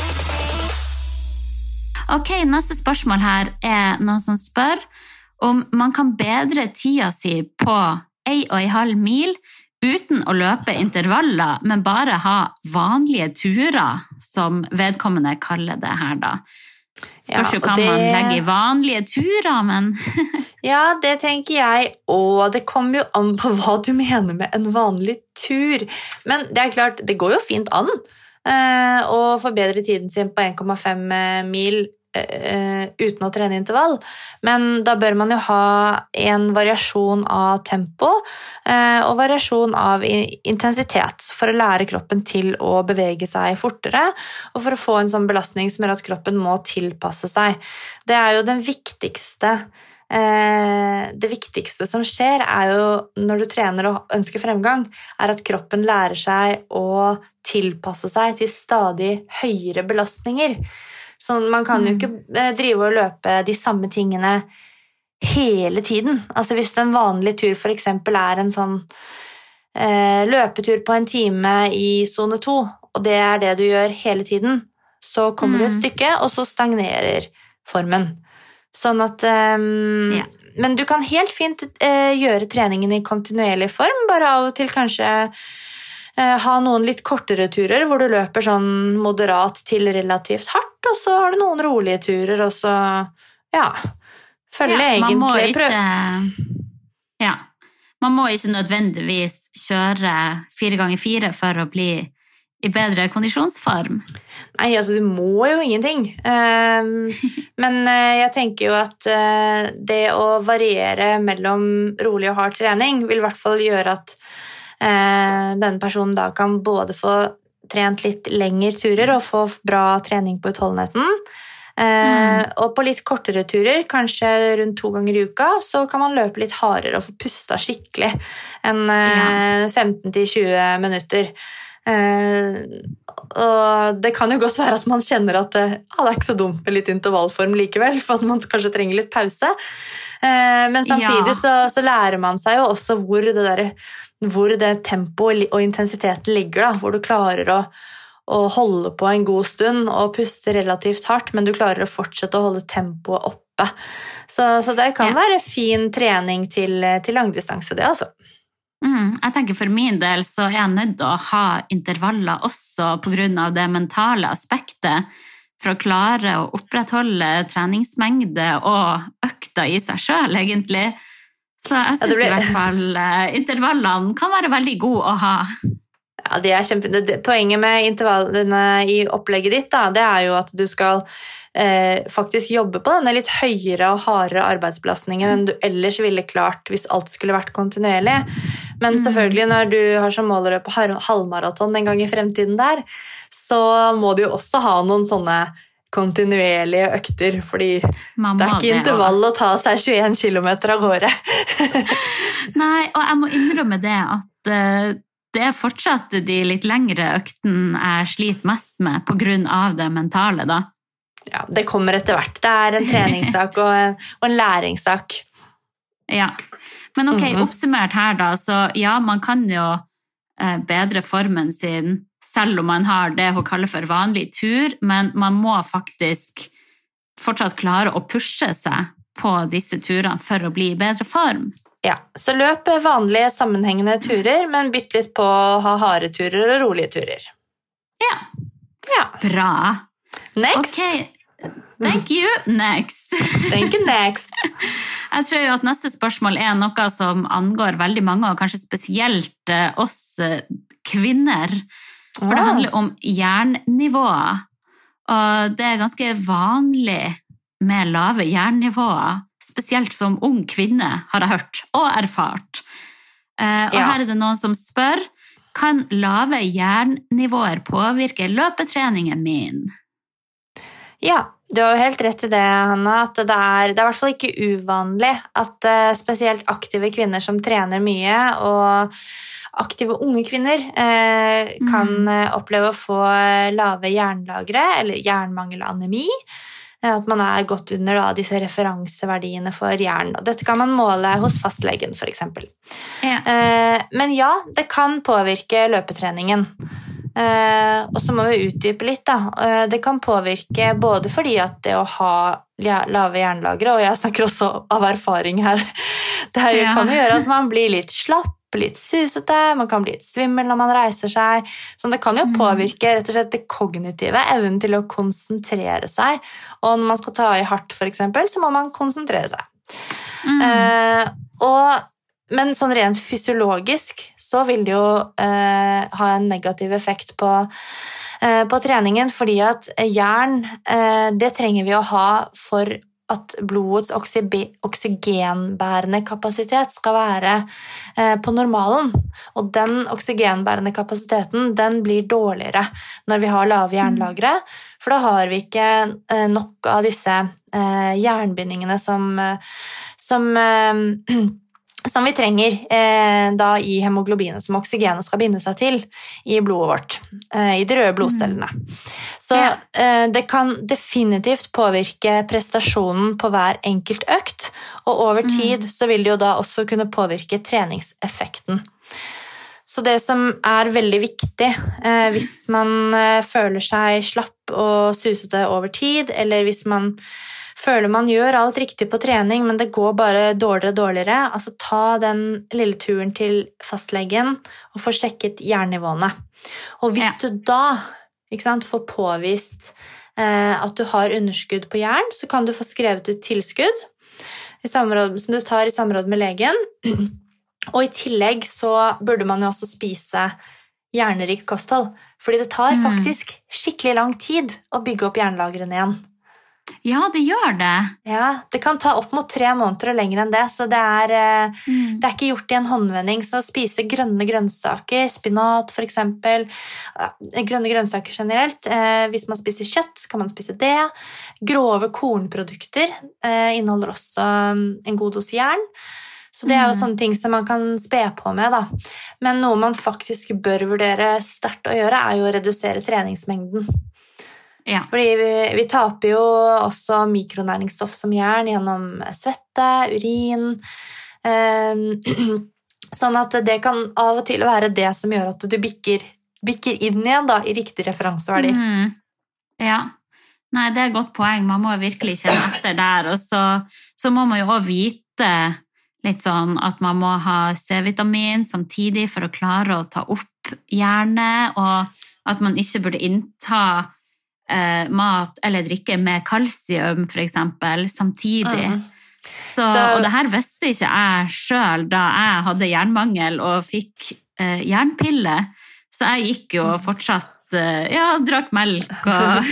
Ok, neste spørsmål her er noen som spør om man kan bedre tida si på en og en halv mil uten å løpe intervaller, men bare ha vanlige turer, som vedkommende kaller det her da. Spørs jo Ja, og hva det- man legger i vanlige turer, men Ja, det tenker jeg, og det kommer jo an på hva du mener med en vanlig tur. Men det er klart, det går jo fint an eh, å forbedre tiden sin på en komma fem mil eh, uten å trene intervall. Men da bør man jo ha en variasjon av tempo eh, og variasjon av i- intensitet for å lære kroppen til å bevege seg fortere, og for å få en sånn belastning som gjør at kroppen må tilpasse seg. Det er jo den viktigste Eh, det viktigste som skjer er jo når du trener og ønsker fremgang, er at kroppen lærer seg å tilpasse seg til stadig høyere belastninger. Så man kan jo ikke eh, drive og løpe de samme tingene hele tiden. Altså hvis en vanlig tur for eksempel er en sånn eh, løpetur på en time i zone to, og det er det du gjør hele tiden, så kommer du et stykke, og så stagnerer formen. Sånn at, um, Ja. Men du kan helt fint uh, gjøre treningen i kontinuerlig form, bare av og til kanskje uh, ha noen litt kortere turer, hvor du løper sånn moderat til relativt hardt, og så har du noen rolige turer, og så, ja, følge ja, man må egentlig ikke, prøv. ja, man må ikke nødvendigvis kjøre fire ganger fire for å bli i bedre kondisjonsform. Nei, altså du må jo ingenting. Um, men uh, jeg tenker jo at uh, det å variere mellom rolig og hard trening vil i hvert fall gjøre at uh, denne personen da kan både få trent litt lengre turer og få bra trening på utholdenheten. Uh, mm. Og på litt kortere turer, kanskje rundt to ganger i uka, så kan man løpe litt hardere og få pusta skikkelig enn uh, ja. femten til tjue minutter. Uh, og det kan jo godt være at man kjenner at uh, ah, det er ikke så dumt med litt intervallform likevel, for at man kanskje trenger litt pause. Uh, men samtidig ja. så, så lærer man seg jo også hvor det, der, hvor det tempoet og intensiteten ligger, da, hvor du klarer å, å holde på en god stund og puste relativt hardt, men du klarer å fortsette å holde tempoet oppe. Så, så det kan ja. være fin trening til, til langdistanse, det altså. Mm, jeg tenker For min del så er jeg nødt til å ha intervaller også på grunn av det mentale aspektet for å klare å opprettholde treningsmengde og økta i seg selv, egentlig. Så jeg synes ja, ble... i hvert fall uh, intervallene kan være veldig gode å ha. Ja, det er kjempe... Poenget med intervallene i opplegget ditt da, det er jo at du skal eh, faktisk jobbe på denne litt høyere og hardere arbeidsbelastningen enn du ellers ville klart hvis alt skulle vært kontinuerlig. Men selvfølgelig når du har som mål å løpe halvmaraton en gang i fremtiden der, så må du jo også ha noen sånne kontinuerlige økter, fordi det er ikke intervall å ta seg tjueen kilometer av gårde. Nei, og jeg må innrømme det at uh, det er fortsatt de litt lengre økten jeg sliter mest med på grunn av det mentale da. Ja, det kommer etter hvert. Det er en treningssak og en, og en læringssak. Ja, men ok, mm-hmm. oppsummert her da, så ja, man kan jo uh, bedre formen sin selv om man har det hun kaller for vanlig tur, men man må faktisk fortsatt klare å pushe seg på disse turene for å bli i bedre form. Ja, så løp vanlige sammenhengende turer, men bytt litt på å ha harde turer og rolige turer. Ja, ja. Bra. Next. Ok, thank you. Next. Thank you, next. Jeg tror jo at neste spørsmål er noe som angår veldig mange, og kanskje spesielt oss kvinner. For det handler om jernnivåer, og det er ganske vanlig med lave jernnivåer, spesielt som ung kvinne, har jeg hørt og erfart. Og ja. Her er det noen som spør, kan lave jernnivåer påvirke løpetreningen min? Ja, du har jo helt rett i det, Hanna, at det er, det er i hvert fall ikke uvanlig at spesielt aktive kvinner som trener mye, og aktive unge kvinner eh, kan mm. oppleve å få lave jernlagre, eller jernmangelanemi, at man er godt under da, disse referanseverdiene for jern. Og dette kan man måle hos fastlegen, for eksempel. Ja. Eh, men ja, det kan påvirke løpetreningen. Eh, og så må vi utdype litt. Da. Eh, det kan påvirke både fordi at det å ha lave jernlagre, og jeg snakker også av erfaring her, det her ja. kan gjøre at man blir litt slapp, litt susete, man kan bli litt svimmel når man reiser seg. Så det kan jo påvirke rett og slett det kognitive, evnen til å konsentrere seg. Og når man skal ta i hardt for eksempel, så må man konsentrere seg. Mm. Eh, og, men sånn rent fysiologisk så vil det jo eh, ha en negativ effekt på, eh, på treningen, fordi at jern, eh, det trenger vi å ha for at blodets oksygenbærende kapasitet skal være eh, på normalen. Og den oksygenbærende kapasiteten, den blir dårligere når vi har lave jernlagre, for da har vi ikke eh, nok av disse eh, jernbindingene som, som, eh, som vi trenger eh, da i hemoglobinet, som oksygenet skal binde seg til i blodet vårt, eh, i de røde blodcellene. Så eh, det kan definitivt påvirke prestasjonen på hver enkelt økt, og over tid mm. så vil det jo da også kunne påvirke treningseffekten. Så det som er veldig viktig eh, hvis man eh, føler seg slapp og susete over tid, eller hvis man føler man gjør alt riktig på trening, men det går bare dårligere og dårligere, altså ta den lille turen til fastlegen og få sjekket jernnivåene. Og hvis ja. du da ikke sant, får påvist eh, at du har underskudd på jern, så kan du få skrevet ut tilskudd i samråd, som du tar i samråd med legen. Og i tillegg så burde man jo også spise jernrikt kosthold, fordi det tar faktisk skikkelig lang tid å bygge opp jernlagrene igjen. Ja, det gjør det. Ja, det kan ta opp mot tre måneder og lenger enn det, så det er, mm. det er ikke gjort i en håndvending. Så spise grønne grønnsaker, spinat for eksempel, grønne grønnsaker generelt. Eh, hvis man spiser kjøtt, kan man spise det. Grove kornprodukter eh, inneholder også en god dose jern. Så det er jo sånne ting som man kan spe på med, da. Men noe man faktisk bør vurdere sterkt å gjøre, er jo å redusere treningsmengden. Ja. Fordi vi, vi taper jo også mikronæringsstoff som jern gjennom svette, urin, eh, sånn at det kan av og til være det som gjør at du bikker, bikker inn igjen da, i riktig referanseverdi. Mm. Ja, nei, det er et godt poeng. Man må virkelig kjenne etter der, og så, så må man jo også vite litt sånn at man må ha C-vitamin samtidig for å klare å ta opp jernet, og at man ikke burde innta Eh, mat eller drikke med kalsium for eksempel samtidig. Mm. Så, Så, og det her visste ikke jeg selv da jeg hadde jernmangel og fikk eh, jernpille. Så jeg gikk jo fortsatt eh, ja, drakk melk og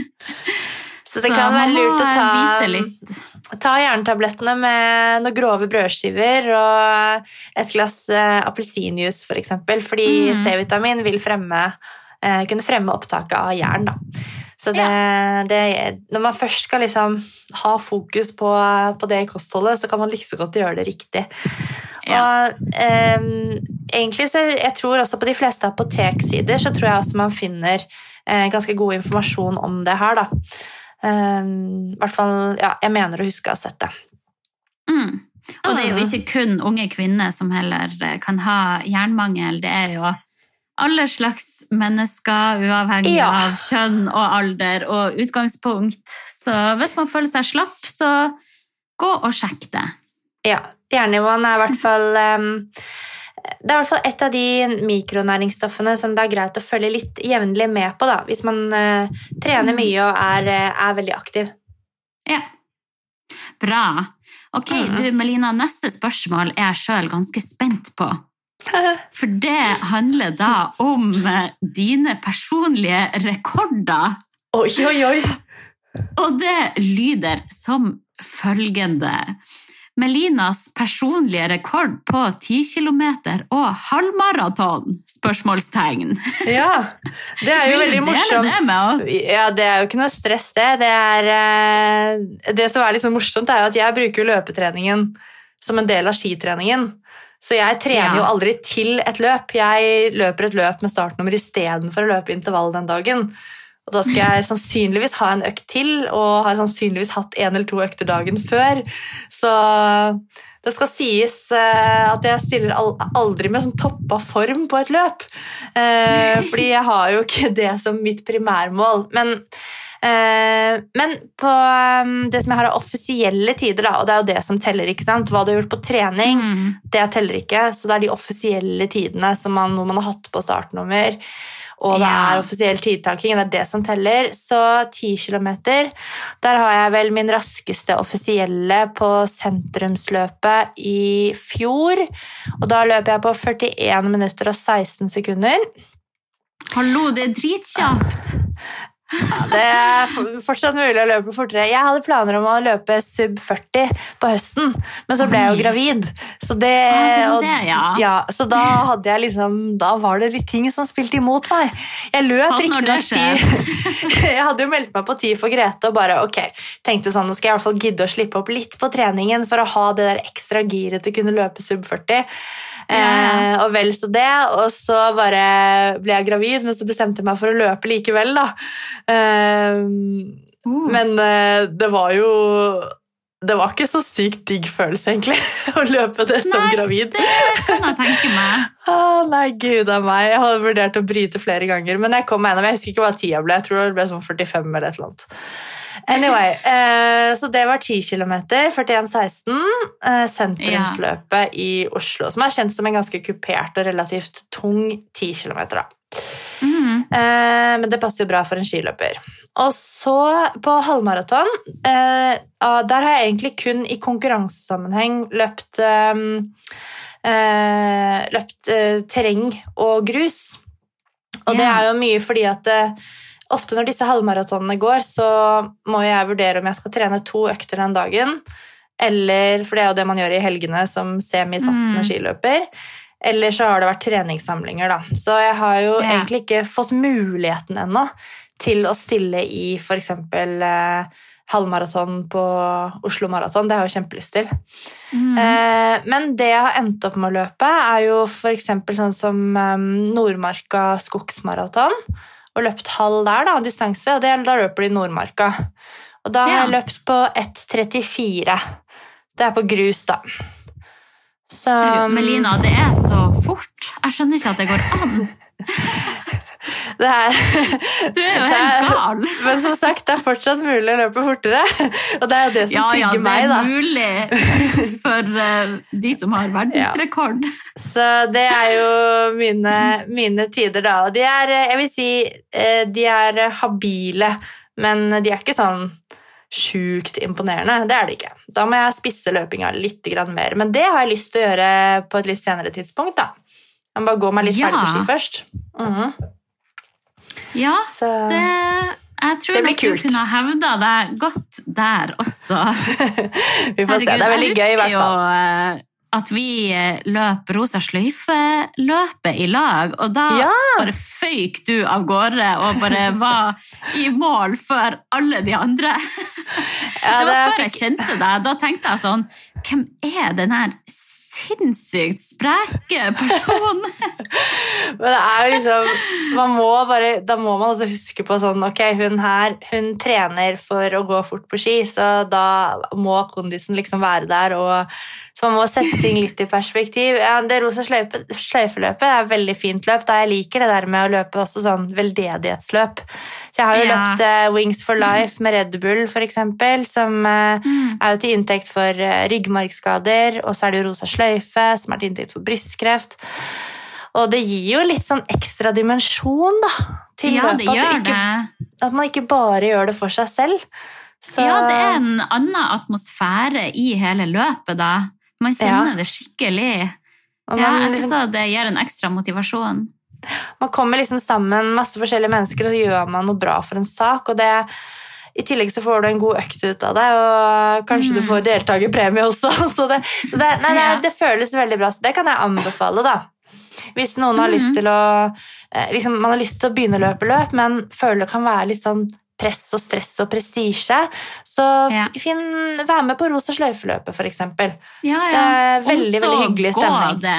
Så det kan Så være lurt å ta, ta jerntablettene med noen grove brødskiver og et glass eh, appelsinjuice for eksempel, fordi mm. C-vitamin vil fremme, eh, kunne fremme opptaket av jern da. Så det, det, når man først skal liksom ha fokus på, på det i kostholdet, så kan man like så godt gjøre det riktig. Ja. Og eh, egentlig så jeg tror også på de fleste apoteksider så tror jeg også man finner eh, ganske god informasjon om det her da. Eh, I hvert fall, ja, jeg mener å huske å ha sett det. Mm. Og det er jo ikke kun unge kvinner som heller kan ha jernmangel, det er jo alle slags mennesker, uavhengig ja. av kjønn og alder og utgangspunkt. Så hvis man føler seg slapp, så gå og sjekk det. Ja, jernnivåen er i hvert fall um, det er i hvert fall et av de mikronæringsstoffene som det er greit å følge litt jevnlig med på da, hvis man uh, trener mye og er, er veldig aktiv. Ja, bra. Ok, mm. du Melina, neste spørsmål er jeg selv ganske spent på. For det handler da om dine personlige rekorder. Oi, oi, oi. Og det lyder som følgende. Melinas personlige rekord på ti kilometer og halvmaraton, spørsmålstegn. Ja, det er jo veldig morsomt. Det med oss? Ja, det er jo ikke noe stress det. Det, er, det som er litt så morsomt er at jeg bruker løpetreningen som en del av skitreningen. Så jeg trener ja. jo aldri til et løp. Jeg løper et løp med startnummer i stedet for å løpe intervall den dagen. Og da skal jeg sannsynligvis ha en økt til, og har sannsynligvis hatt en eller to økter dagen før. Så det skal sies at jeg stiller aldri med sånn toppa form på et løp. Fordi jeg har jo ikke det som mitt primærmål. Men Eh, men på um, det som jeg har av offisielle tider, da, og det er jo det som teller, ikke sant? Hva du har gjort på trening, mm. det teller ikke, så det er de offisielle tidene som man, hvor man har hatt på startnummer, og det er offisiell tidtaking, det er det som teller. Så ti kilometer, der har jeg vel min raskeste offisielle på sentrumsløpet i fjor, og da løper jeg på førtien minutter og seksten sekunder. Hallo, det er dritkjapt! Ja, det er fortsatt mulig å løpe fortere. Jeg hadde planer om å løpe sub førti på høsten, men så ble jeg jo gravid. Så, det, ah, det var det, ja. Og, ja, så da hadde jeg liksom, da var det litt ting som spilte imot meg. Jeg løp riktig nok ti. Jeg hadde jo meldt meg på ti for Grete og bare, ok, tenkte sånn, nå skal jeg i hvert fall gidde å slippe opp litt på treningen for å ha det der ekstra giret til å kunne løpe sub førti. Ja, ja. Eh, og vel så det, og så bare ble jeg gravid, men så bestemte jeg meg for å løpe likevel da. Eh, uh. Men eh, det var jo det var ikke så sykt digg følelse egentlig å løpe det som nei, gravid. Nei, det kan jeg tenke meg. ah, Nei, gud av meg, jeg hadde vurdert å bryte flere ganger, men jeg kom meg gjennom, jeg husker ikke hva tida ble, jeg tror det ble sånn førtifem eller et eller annet. Anyway, eh, så det var ti kilometer, førtien seksten, eh, sentrumsløpet ja. I Oslo, som er kjent som en ganske kupert og relativt tung ti kilometer da. Mm. Eh, men det passer jo bra for en skiløper. Og så på halvmaraton, eh, der har jeg egentlig kun I konkurransesammenheng løpt, eh, eh, løpt eh, terreng og grus. Og yeah. Det er jo mye fordi at eh, ofte når disse halvmaratonene går, så må jeg vurdere om jeg skal trene to økter den dagen, eller, for det er jo det man gjør I helgene som semi-satsende mm. skiløper, eller så har det vært treningssamlinger da. Så jeg har jo yeah. egentlig ikke fått muligheten ennå til å stille I for eksempel eh, halvmaraton på Oslo Maraton, det har jeg kjempelyst til. Mm. Eh, men det jeg har endt opp med å løpe er jo for eksempel sånn som um, Nordmarka skogsmaraton, og løpt halv der da, distanse, og det, da løper du I Nordmarka. Og da har jeg løpt på ett trettifire. Det er på grus da. Så, Melina, det er så fort. Jeg skjønner ikke at det går an. Det er, du er jo helt er, gal. Men som sagt, det er fortsatt mulig å løpe fortere. Og det er jo det som ja, trygger meg, da. Ja, det er mulig for uh, de som har verdensrekord. Ja. Så det er jo mine, mine tider, da. Og de er, jeg vil si, de er habile, men de er ikke sånn sjukt imponerende. Det er det ikke. Da må jeg spisse løpinga litt grann mer. Men det har jeg lyst til å gjøre på et litt senere tidspunkt, da. Jeg må bare gå meg litt ja. ferdig på ski først. Mhm. Ja, så, det, jeg tror nok du kunne ha hevdet deg godt der også. Vi får se, det er veldig gøy I hvert fall. Jo, at vi løp Rosa Sløyfe-løpet I lag, og da ja. Bare føyk du av gårde og bare var I mål for alle de andre. Ja, det var det før jeg kjente deg. Da tenkte jeg sånn, hvem er den her sinnssykt spreke person? Men det er jo liksom, man må bare, da må man også huske på sånn, ok, hun her, hun trener for å gå fort på ski, så da må kondisen liksom være der, og så man må sette ting litt I perspektiv. Ja, det Rosa sløyfe, sløyfeløpet er veldig fint løp, da jeg liker det der med å løpe også sånn veldedighetsløp. Så jeg har jo ja. løpt uh, Wings for Life med Red Bull for eksempel, som uh, mm. er jo til inntekt for uh, ryggmargskader, og så er det jo Rosa sløyfe, som er til inntekt for brystkreft. Og det gir jo litt sånn ekstra dimensjon da, til ja, løpet. Det gjør at, ikke, det. At man ikke bare gjør det for seg selv. Så... Ja, det er en annen atmosfære I hele løpet da. Man kjenner ja. Det skikkelig. Man, ja, jeg liksom, synes det gir en ekstra motivasjon. Man kommer liksom sammen, masse forskjellige mennesker, og så gjør man noe bra for en sak, og det, I tillegg så får du en god økt ut av det, og kanskje mm. du får deltagerpremie også. Så det, så det, nei, det, det føles veldig bra, så det kan jeg anbefale da. Hvis noen har mm. lyst til å, liksom, man har lyst til å begynne å løpe løp, men føler det kan være litt sånn press og stress og prestige, så ja. Finn, vær med på Rosa sløyfeløpet for eksempel. Ja, ja. Det er veldig, veldig hyggelig stemning. Det.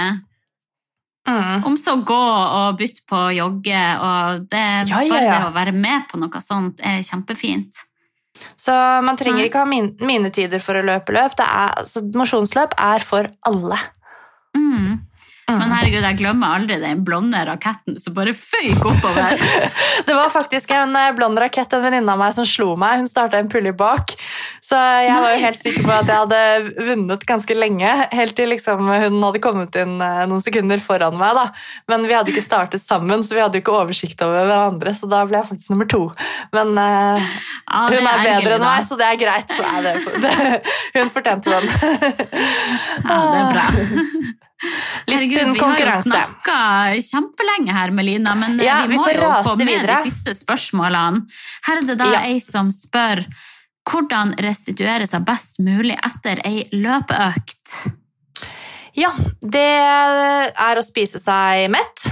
Mm. Om så gå og bytte på å jogge, og det ja, ja, bare ja. det å være med på noe sånt er kjempefint. Så man trenger ikke ha min, mine tider for å løpe løp. Det er, altså, mosjonsløp er for alle. Mm. Mm. Men herregud, jeg glemmer aldri den blonde raketten som bare føyk oppover. Det var faktisk en blond rakett, en venninne av meg som slo meg. Hun startet en pulley bak, så jeg Nei. var jo helt sikker på at jeg hadde vunnet ganske lenge, helt til liksom hun hadde kommet inn noen sekunder foran meg da. Men vi hadde ikke startet sammen, så vi hadde jo ikke oversikt over hverandre, så da ble jeg faktisk nummer to. Men uh, ja, hun er, er bedre enn meg, så det er greit. Så er det, det, hun fortjente den. Ja, det er bra. Litt Herregud, vi har jo snakket kjempelenge her, Melina, men ja, vi må vi jo få med videre. De siste spørsmålene. Her er det da ja. ei som spør hvordan restituere seg best mulig etter ei løpeøkt? Ja, det er å spise seg mett.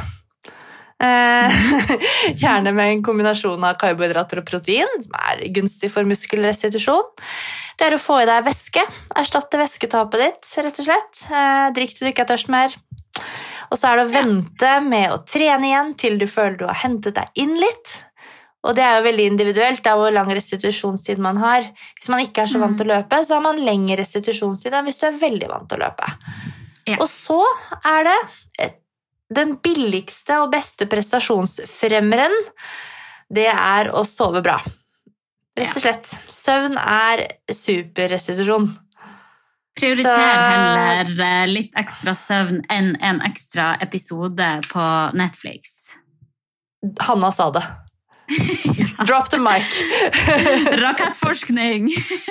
Gjerne med en kombinasjon av karbohydrater og protein, som er gunstig for muskelrestitusjon. Det er å få i deg væske, erstatte væsketapet ditt, rett og slett. Drikk til du ikke er tørst mer. Og så er det å vente med å trene igjen til du føler du har hentet deg inn litt. Og det er jo veldig individuelt, da hvor lang restitusjonstid man har. Hvis man ikke er så vant til å løpe, så har man lengre restitusjonstid enn hvis du er veldig vant til å løpe. Ja. Og så er det den billigste og beste prestasjonsfremmeren, det er å sove bra. Rett og slett. Søvn er superrestitusjon. Prioriter så... heller litt ekstra søvn enn en ekstra episode på Netflix. Hanna sa det. Drop the mic. Rakettforskning.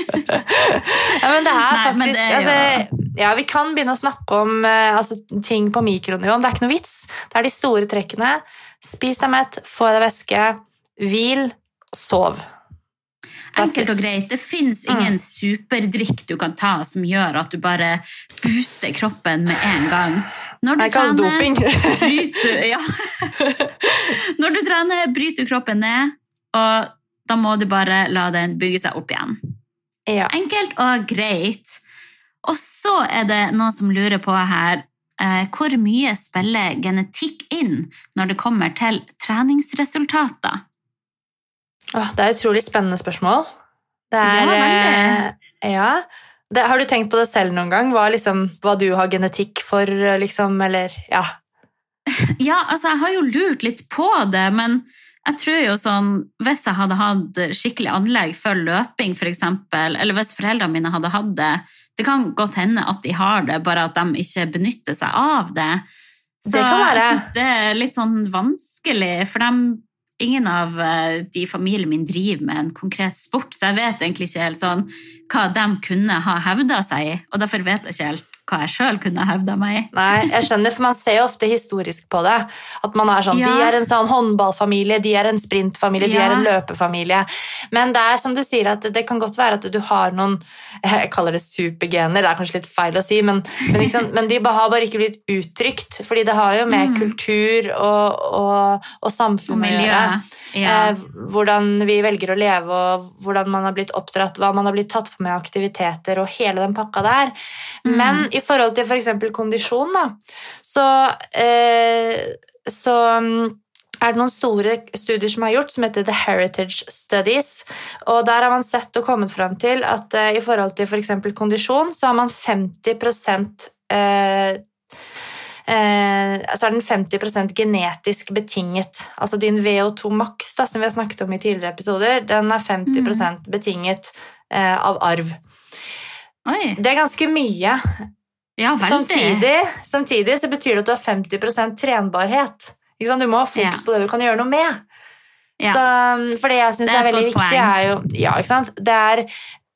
Ja, men det er Nei, faktisk det, ja. Altså, ja, vi kan begynne å snakke om altså, ting på mikronivå. Det er ikke noe vits. Det er de store trekkene. Spis deg mett, få deg væske, hvil, sov. Enkelt og greit. Det finnes ingen mm. superdrikk du kan ta som gjør at du bare booster kroppen med en gang. Når du trener, bryter, ja. Når du trener, bryter kroppen ned, og da må du bare la den bygge seg opp igjen. Ja. Enkelt og greit. Og så er det noen som lurer på her, eh, hvor mye spiller genetikk inn når det kommer til treningsresultater? Åh, det er et utrolig spennende spørsmål. Det er, ja, veldig. Ja. Det, har du tenkt på det selv noen gang? Hva, liksom, hva du har genetikk for, liksom, eller, ja? Ja, altså, jeg har jo lurt litt på det, men jeg tror jo sånn, hvis jeg hadde hatt skikkelig anlegg for løping, for eksempel, eller hvis foreldrene mine hadde hatt det, det kan godt hende at de har det, bare at de ikke benytter seg av det. Så det kan være. Jeg synes det er litt sånn vanskelig, for de ingen av de i familien min driver med en konkret sport, så jeg vet egentlig ikke helt sånn hva de kunne ha hevdet seg i, og derfor vet jeg ikke helt hva jeg selv kunne hevdet meg i. Nei, jeg skjønner, for man ser jo ofte historisk på det, at man er sånn, ja. De er en sånn håndballfamilie, de er en sprintfamilie, ja. De er en løpefamilie, men det er som du sier, at det kan godt være at du har noen, jeg kaller det supergener, det er kanskje litt feil å si, men, men, liksom, men de har bare ikke blitt uttrykt, fordi det har jo med mm. kultur og, og, og samfunn å gjøre, ja. eh, hvordan vi velger å leve, og hvordan man har blitt oppdratt, hva man har blitt tatt på med aktiviteter, og hele den pakka der, mm. men i forhold til for eksempel kondisjon, da, så, eh, så er det noen store studier som er gjort, som heter The Heritage Studies, og der har man sett og kommet frem til at eh, i forhold til for eksempel kondisjon, så har man femti prosent eh, eh, så er den femti prosent genetisk betinget. Altså din V O to max, da, som vi har snakket om i tidligere episoder, den er femti prosent betinget eh, av arv. Oi. Det er ganske mye. Ja, samtidig, samtidig så betyr det at du har femti prosent trenbarhet. Ikke sant? Du må ha fokus ja. På det du kan gjøre noe med. Ja. Så, for det jeg synes det er, er veldig viktig er jo, ja, ikke sant? Det er,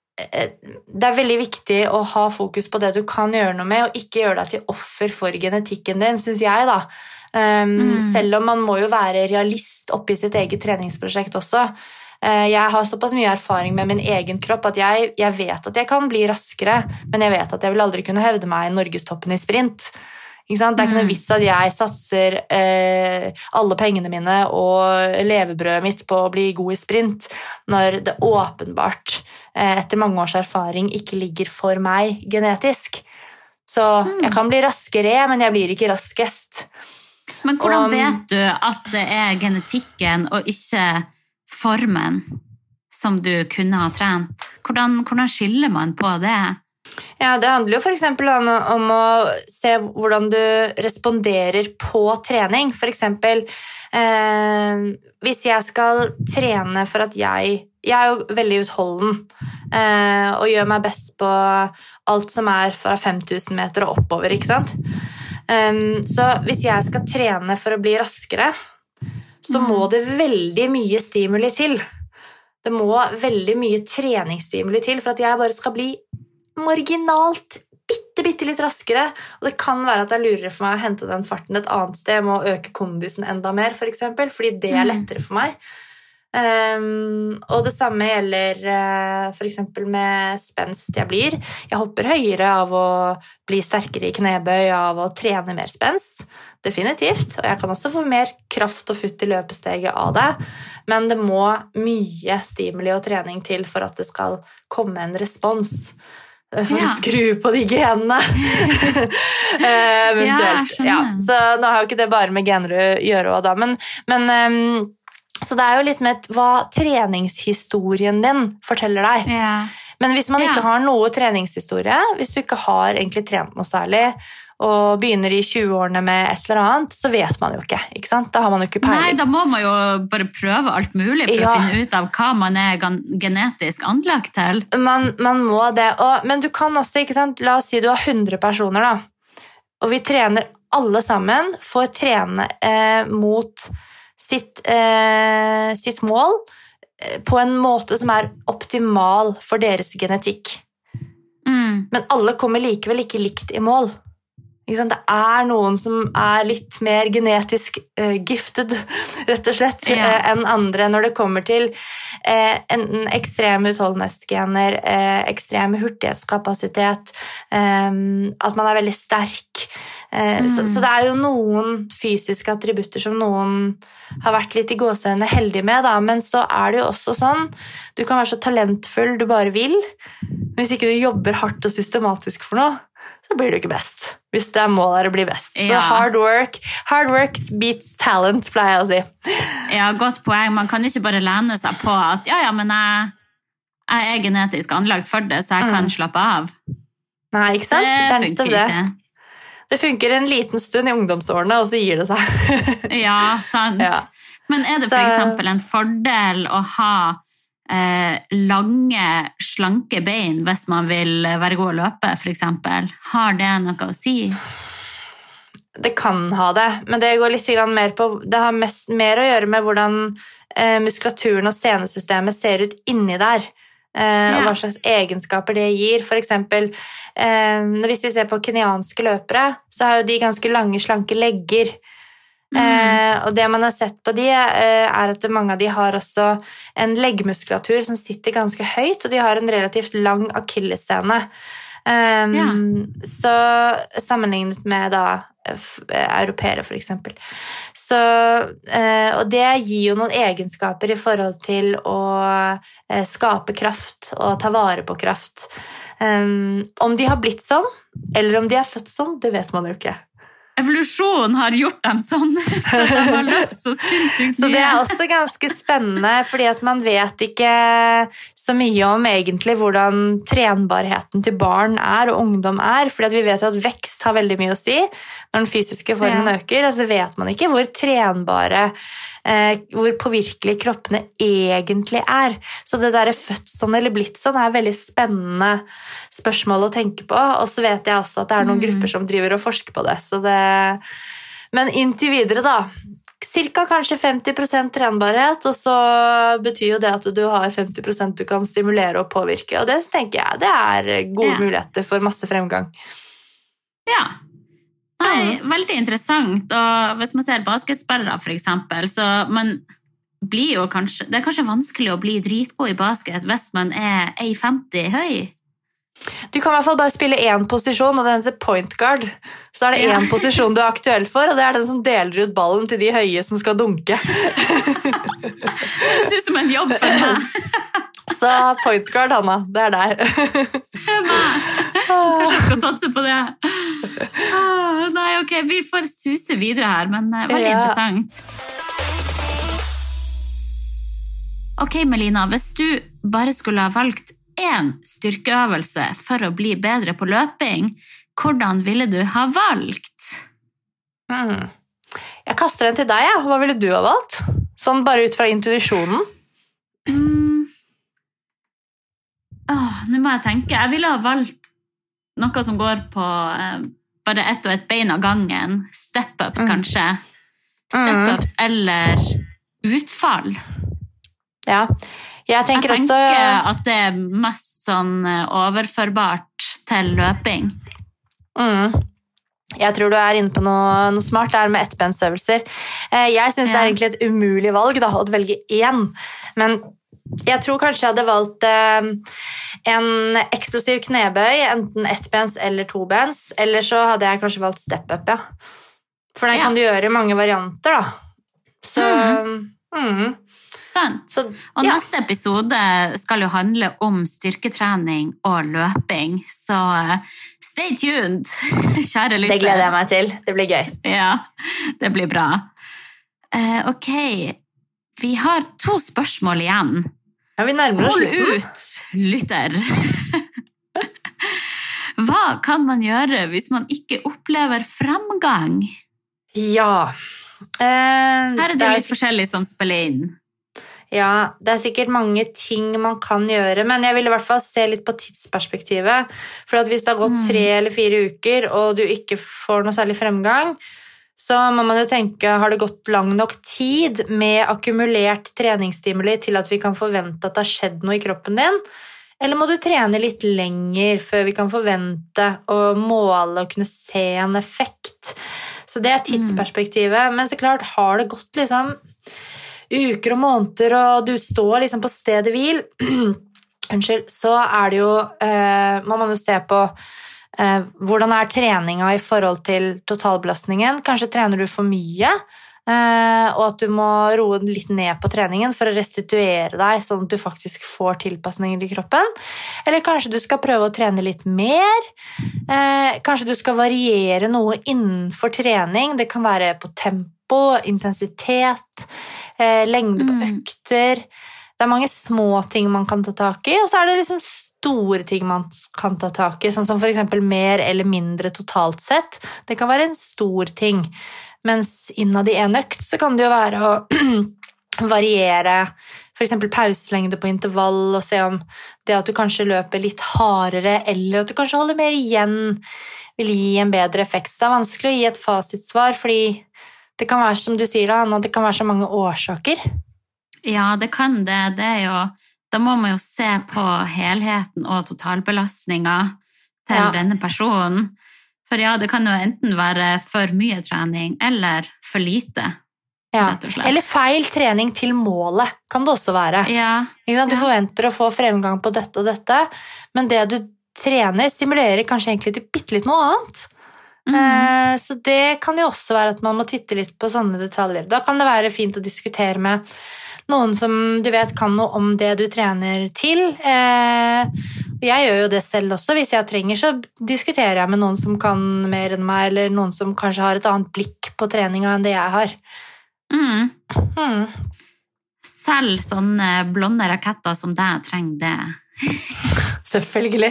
det er veldig viktig å ha fokus på det du kan gjøre noe med, og ikke gjøre deg til offer for genetikken din, synes jeg da. Um, mm. Selv om man må jo være realist oppe i sitt eget treningsprosjekt også. Jeg har såpass mye erfaring med min egen kropp at jeg, jeg vet at jeg kan bli raskere, men jeg vet at jeg vil aldri kunne hevde meg i Norgestoppen i sprint. Ikke sant? Det er ikke noe vits at jeg satser eh, alle pengene mine og levebrødet mitt på å bli god i sprint, når det åpenbart eh, etter mange års erfaring ikke ligger for meg genetisk. Så jeg kan bli raskere, men jeg blir ikke raskest. Men hvordan og, vet du at det er genetikken og ikke formen som du kunne ha trent? Hvordan, hvordan skiller man på det? Ja, det handler jo for eksempel om å se hvordan du responderer på trening. For eksempel, eh, hvis jeg skal trene for at jeg, jeg er jo veldig utholden, eh, og gjør meg best på alt som er fra fem tusen meter og oppover, ikke sant? Um, så hvis jeg skal trene for å bli raskere, så må det veldig mye stimuli til. Det må veldig mye treningsstimuli til for at jeg bare skal bli marginalt, bitte, bitte litt raskere, og det kan være at det er lurere for meg å hente den farten et annet sted, med å øke kondisen enda mer, for eksempel, fordi det er lettere for meg. Um, og det samme gjelder uh, for eksempel med spenst jeg blir. Jeg hopper høyere av å bli sterkere i knebøy, av å trene mer spenst, definitivt, og jeg kan også få mer kraft og futt i løpesteget av det, men det må mye stimuli og trening til for at det skal komme en respons. For ja. Å skru på de genene eventuelt. Ja, ja. Så nå har jo ikke det bare med gener å gjøre også, da. Men, men um, så det er jo litt med hva treningshistorien din forteller deg. Ja. Men hvis man ikke ja. Har noe treningshistorie, hvis du ikke har egentlig trent noe særlig, og begynner i tjue-årene med et eller annet, så vet man jo ikke, ikke sant? Da har man jo ikke peiling. Nei, da må man jo bare prøve alt mulig for ja. Å finne ut av hva man er genetisk anlagt til. Man, man må det, og, men du kan også, ikke sant? La oss si du har hundre personer da, og vi trener alle sammen for å trene eh, mot sitt, eh, sitt mål eh, på en måte som er optimal for deres genetikk. Mm. Men alle kommer likevel ikke likt i mål. Det er noen som er litt mer genetisk uh, gifted, rett og slett, ja. uh, enn andre når det kommer til uh, enten ekstreme utholdenhetsgener, uh, ekstreme hurtighetskapasitet, um, at man er veldig sterk. Uh, mm. så, så det er jo noen fysiske attributter som noen har vært litt i gåseøynene heldige med, da, men så er det jo også sånn, du kan være så talentfull du bare vil, hvis ikke du jobber hardt og systematisk for noe, så blir du ikke best, hvis det er målet å bli best. Ja. Så hard work, hard work beats talent, pleier jeg å si. Ja, godt poeng. Man kan ikke bare lene seg på at ja, ja, men jeg, jeg er genetisk anlagt for det, så jeg mm. kan slappe av. Nei, ikke sant? Det, det funker det. Ikke. Det funker en liten stund i ungdomsårene, og så gir det seg. Ja, sant. Ja. Men er det for så... eksempel en fordel å ha Eh, lange, slanke bein hvis man vil være god å løpe, for eksempel? Har det noe å si? Det kan ha det, men det går litt mer på, det har mest, mer å gjøre med hvordan eh, muskulaturen og senesystemet ser ut inni der, eh, ja. Og hva slags egenskaper det gir. For eksempel, eh, hvis vi ser på kenyanske løpere, så har jo de ganske lange, slanke legger. Mm. Eh, og det man har sett på de eh, er at mange av de har også en leggmuskulatur som sitter ganske høyt, og de har en relativt lang akillessene. Um, ja. Så sammenlignet med da europeere for eksempel. Så, eh, og det gir jo noen egenskaper i forhold til å eh, skape kraft og ta vare på kraft. Um, om de har blitt sånn, eller om de er født sånn, det vet man jo ikke. Evolusjonen har gjort dem sånn, for at de har løpt så sinnssykt mye. Så det er også ganske spennende, fordi at man vet ikke så mye om egentlig hvordan trenbarheten til barn er og ungdom er, fordi at vi vet at vekst har veldig mye å si når den fysiske formen ja. Øker, og så vet man ikke hvor trenbare, eh, hvor påvirkelige kroppene egentlig er. Så det der født sånn eller blitt sånn er veldig spennende spørsmål å tenke på, og så vet jeg også at det er noen mm. grupper som driver og forsker på det, så det men inntil videre da, cirka kanskje femti prosent trenbarhet, og så betyr jo det at du har femti prosent du kan stimulere og påvirke, og det tenker jeg, det er gode ja. Muligheter for masse fremgang. Ja, nei, veldig interessant, og hvis man ser basketspillere for eksempel, så man blir jo kanskje, det er kanskje vanskelig å bli dritgod i basket hvis man er en femti høy. Du kan i hvert fall bare spille én posisjon, og den heter point guard. Så da er det én ja. Posisjon du er aktuell for, og det er den som deler ut ballen til de høye som skal dunke. Det høres ut som en jobb for meg. Så point guard, Hanna, det er der. Kanskje jeg skal satse på det. Ah, nei, ok, vi får suse videre her, men veldig ja. Interessant. Ok, Melina, hvis du bare skulle ha valgt en styrkeøvelse for å bli bedre på løping, hvordan ville du ha valgt? Mm. Jeg kaster den til deg, ja. Hva ville du ha valgt? Sånn bare ut fra intuisjonen. Mm. Åh, nå må jeg tenke. Jeg ville ha valgt noe som går på eh, bare ett og ett bein av gangen. Step-ups, mm. kanskje. Step-ups mm. eller utfall. Ja, jeg tenker, jeg tenker også at det er mest sånn overførbart til løping. Mm. Jeg tror du er inne på noe, noe smart der med ettbensøvelser. Jeg synes ja. Det er egentlig et umulig valg da, å velge én, men jeg tror kanskje jeg hadde valgt eh, en eksplosiv knebøy, enten ettbens eller tobens, eller så hadde jeg kanskje valgt step-up, ja. For den ja. Kan du gjøre mange varianter, da. Så, mm. Mm. Sant. Så, og ja. Neste episode skal jo handle om styrketrening og løping, så stay tuned, kjære lytter. Det gleder jeg meg til, det blir gøy. Ja, det blir bra. Uh, ok, vi har to spørsmål igjen. Ja, vi nærmer oss Hold ut, lytter. Hva kan man gjøre hvis man ikke opplever framgang? Ja. Eh, Her er det, det er litt forskjellig som spiller inn. Ja, det er sikkert mange ting man kan gjøre, men jeg vil i hvert fall se litt på tidsperspektivet. For at hvis det har gått tre eller fire uker, og du ikke får noe særlig fremgang, så må man jo tenke, har det gått lang nok tid med akkumulert treningsstimuli til at vi kan forvente at det har skjedd noe i kroppen din? Eller må du trene litt lenger før vi kan forvente å måle og kunne se en effekt? Så det er tidsperspektivet. Men så klart, har det gått liksom uker og måneder, og du står liksom på stedet hvil, unnskyld, så er det jo, eh, må man jo se på eh, hvordan er treninga i forhold til totalbelastningen. Kanskje trener du for mye, eh, og at du må roe litt ned på treningen for å restituere deg, sånn at du faktisk får tilpasninger i kroppen. Eller kanskje du skal prøve å trene litt mer. Eh, kanskje du skal variere noe innenfor trening. Det kan være på tempo, intensitet, Eh, lengde på økter. Det er mange små ting man kan ta tak i, og så er det liksom store ting man kan ta tak i, sånn som for eksempel mer eller mindre totalt sett. Det kan være en stor ting, mens innad i en økt så kan det jo være å variere for eksempel pauselengde på intervall, og se om det at du kanskje løper litt hardere, eller at du kanskje holder mer igjen, vil gi en bedre effekt. Det er vanskelig å gi et fasitsvar, fordi det kan være, som du sier da, Anna, det kan være så mange årsaker. Ja, det kan det. Det er jo, da må man jo se på helheten og totalbelastningen til ja. Denne personen. For ja, det kan jo enten være for mye trening eller for lite, ja. Rett og slett. Eller feil trening til målet kan det også være. Ja. Du ja. Forventer å få fremgang på dette og dette, men det du trener stimulerer kanskje egentlig til bitte litt noe annet. Mm. Så det kan jo også være at man må titte litt på sånne detaljer. Da kan det være fint å diskutere med noen som du vet kan noe om det du trener til. Jeg gjør jo det selv også. Hvis jeg trenger, så diskuterer jeg med noen som kan mer enn meg, eller noen som kanskje har et annet blikk på treninga enn det jeg har. Mm. Mm. Selv sånne blonde raketter som deg trenger det. Selvfølgelig.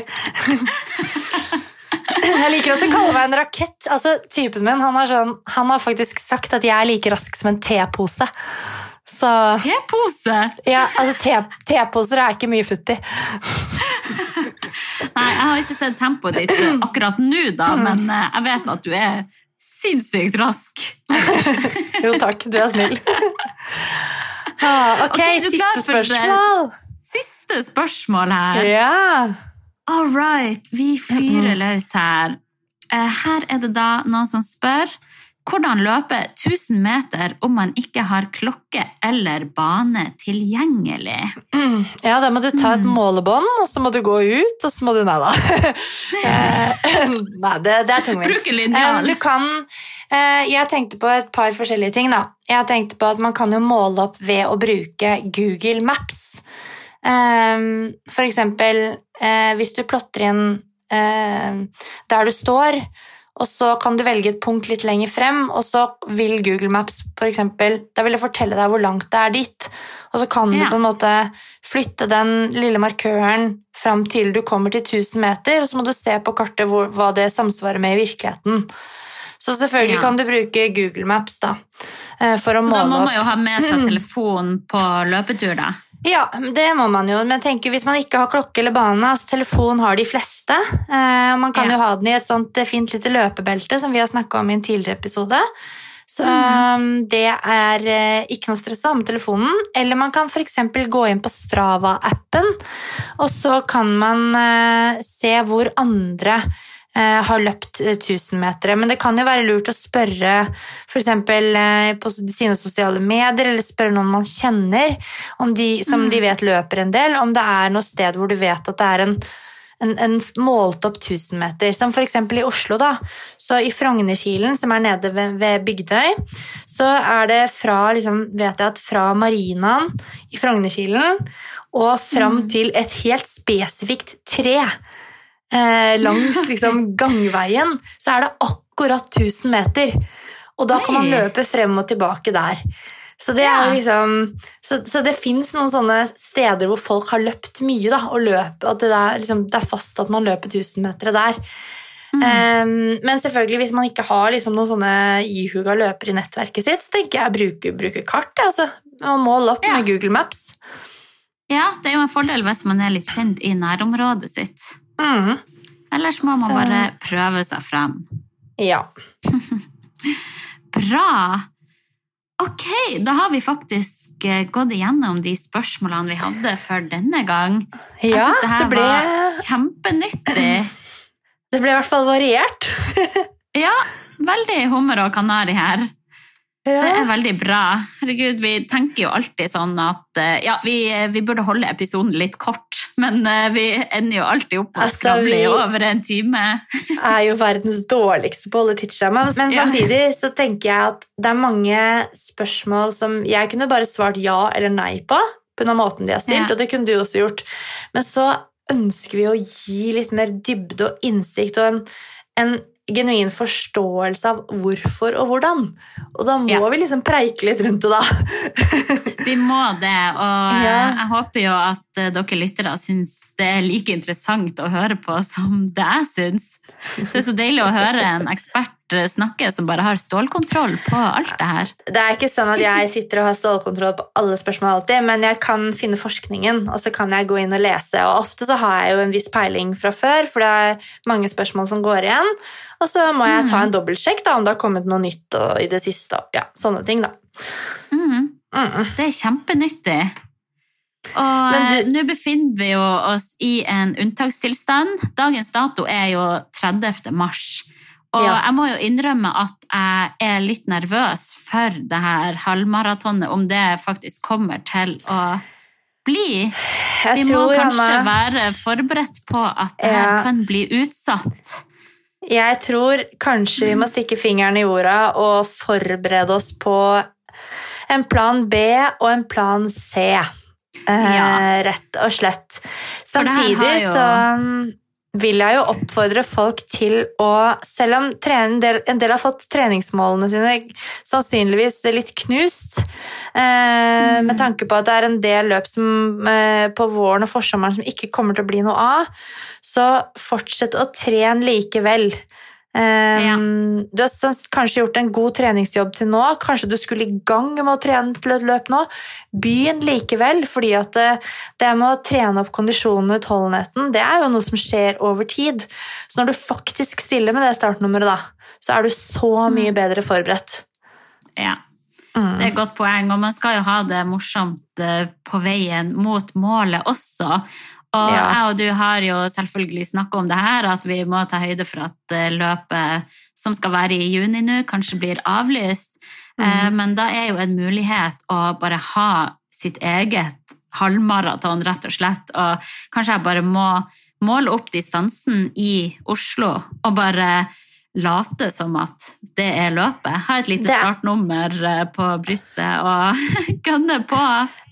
Jeg liker at du kaller meg en rakett. Altså, typen min, han har, sånn, han har faktisk sagt at jeg er like rask som en tepose. Så, tepose? Ja, altså te, teposer er ikke mye futt i. Nei, jeg har ikke sett tempoet ditt akkurat nå da, men jeg vet at du er sinnssykt rask. Jo takk, du er snill. Ah, ok, okay siste spørsmål. Siste spørsmål her. Ja. All right, vi fyrer løs her. Her er det da noen som spør, hvordan løpe tusen meter om man ikke har klokke eller bane tilgjengelig? Mm. Ja, da må du ta et målebånd, og så må du gå ut, og så må du ned da. Nei, det, det er tungvint. Bruk en linjal. Du kan, jeg tenkte på et par forskjellige ting da. Jeg tenkte på at man kan jo måle opp ved å bruke Google Maps. For eksempel, hvis du plotter inn der du står, og så kan du velge et punkt litt lenger frem, og så vil Google Maps for eksempel, da vil det fortelle deg hvor langt det er dit, og så kan Ja. du på en måte flytte den lille markøren frem til du kommer til tusen meter, og så må du se på kartet hvor, hva det samsvarer med i virkeligheten. Så selvfølgelig Ja. kan du bruke Google Maps da, eh, for å Så måle da må opp. man jo ha med seg telefon på løpetur da. Ja, det må man jo, men jeg tenker hvis man ikke har klokke eller bane, altså telefon har de fleste, eh, og man kan Ja. jo ha den i et sånt fint lite løpebelte som vi har snakket om i en tidligere episode, så mm. det er eh, ikke noe stress med telefonen, eller man kan for eksempel gå inn på Strava-appen, og så kan man eh, se hvor andre har løpt tusen meter, men det kan jo være lurt å spørre for eksempel på sine sosiale medier, eller spørre noen man kjenner, om de, som de vet løper en del, om det er noe sted hvor du vet at det er en, en, en målt opp tusen meter, som for eksempel i Oslo da, så i Frognerkilen, som er nede ved, ved Bygdøy, så er det fra, liksom, vet jeg at fra marinaen i Frognerkilen, og fram til et helt spesifikt tre, Eh, langs liksom, gangveien, så er det akkurat tusen meter. Og da kan man løpe frem og tilbake der. Så det, er liksom, så, så det finnes noen sånne steder hvor folk har løpt mye, da, og løp, at det er, liksom, det er fast at man løper tusen meter der. Mm. Um, men selvfølgelig, hvis man ikke har liksom, noen sånne ihuga løper i nettverket sitt, så tenker jeg bruke, bruke kart, altså, og måle opp ja. med Google Maps. Ja, det er jo en fordel hvis man er litt kjent i nærområdet sitt. Mm. Ellers må man så. bare prøve seg frem. Ja. Bra! Ok, da har vi faktisk gått igjennom de spørsmålene vi hadde for denne gang. Ja, Jeg synes det her det ble... var kjempenyttig. Det ble i hvert fall variert. Ja, veldig hummer og kanari her. Ja. Det er veldig bra. Herregud, vi tenker jo alltid sånn at ja, vi, vi burde holde episoden litt kort, men vi ender jo alltid opp og altså, skravler i over en time. Er jo verdens dårligste på å holde tidsskjema, men samtidig så tenker jeg at det er mange spørsmål som jeg kunne bare svart ja eller nei på, på den måten de har stilt, ja. Og det kunne du også gjort. Men så ønsker vi å gi litt mer dybde og innsikt og en, en genuin forståelse av hvorfor og hvordan. Og da må ja. vi liksom preike litt rundt det da. Vi må det, og ja. jeg håper jo at dere lyttere synes det er like interessant å høre på som det jeg synes. Det er så deilig å høre en ekspert snakke som bare har stålkontroll på alt det her. Det er ikke sånn at jeg sitter og har stålkontroll på alle spørsmål alltid, men jeg kan finne forskningen, og så kan jeg gå inn og lese, og ofte så har jeg jo en viss peiling fra før, for det er mange spørsmål som går igjen, og så må jeg ta en dobbeltsjekk da, om det har kommet noe nytt og i det siste, ja, sånne ting da. Mm. Mm. Det er kjempenyttig. Og nå befinner vi jo oss i en unntakstilstand. Dagens dato er jo tredivte mars. Og ja. jeg må jo innrømme at jeg er litt nervøs for det her halvmaratonet, om det faktisk kommer til å bli. Jeg vi må tror, kanskje Anna, være forberedt på at det her ja. kan bli utsatt. Jeg tror kanskje vi må stikke fingeren i jorda og forberede oss på en plan B og en plan C. Ja. Rett og slett. Samtidig jo... så vil jeg jo oppfordre folk til å, selv om en del, en del har fått treningsmålene sine sannsynligvis litt knust, eh, mm. med tanke på at det er en del løp som, eh, på våren og forsommeren som ikke kommer til å bli noe av, så fortsett å trene likevel. Um, ja. Du har kanskje gjort en god treningsjobb til nå, kanskje du skulle i gang med å trene til et løp nå, begynn likevel, fordi at det, det med å trene opp kondisjonen og utholdenheten, det er jo noe som skjer over tid, så når du faktisk stiller med det startnummeret da, så er du så mye bedre forberedt. Ja, mm. det er et godt poeng, og man skal jo ha det morsomt på veien mot målet også. Og ja. jeg og du har jo selvfølgelig snakket om det her, at vi må ta høyde for at løpet som skal være i juni nå, kanskje blir avlyst. Mm. Men da er jo en mulighet å bare ha sitt eget halvmaraton, rett og slett. Og kanskje jeg bare må måle opp distansen i Oslo, og bare late som at det er løpet. Ha et lite startnummer på brystet og gønne på.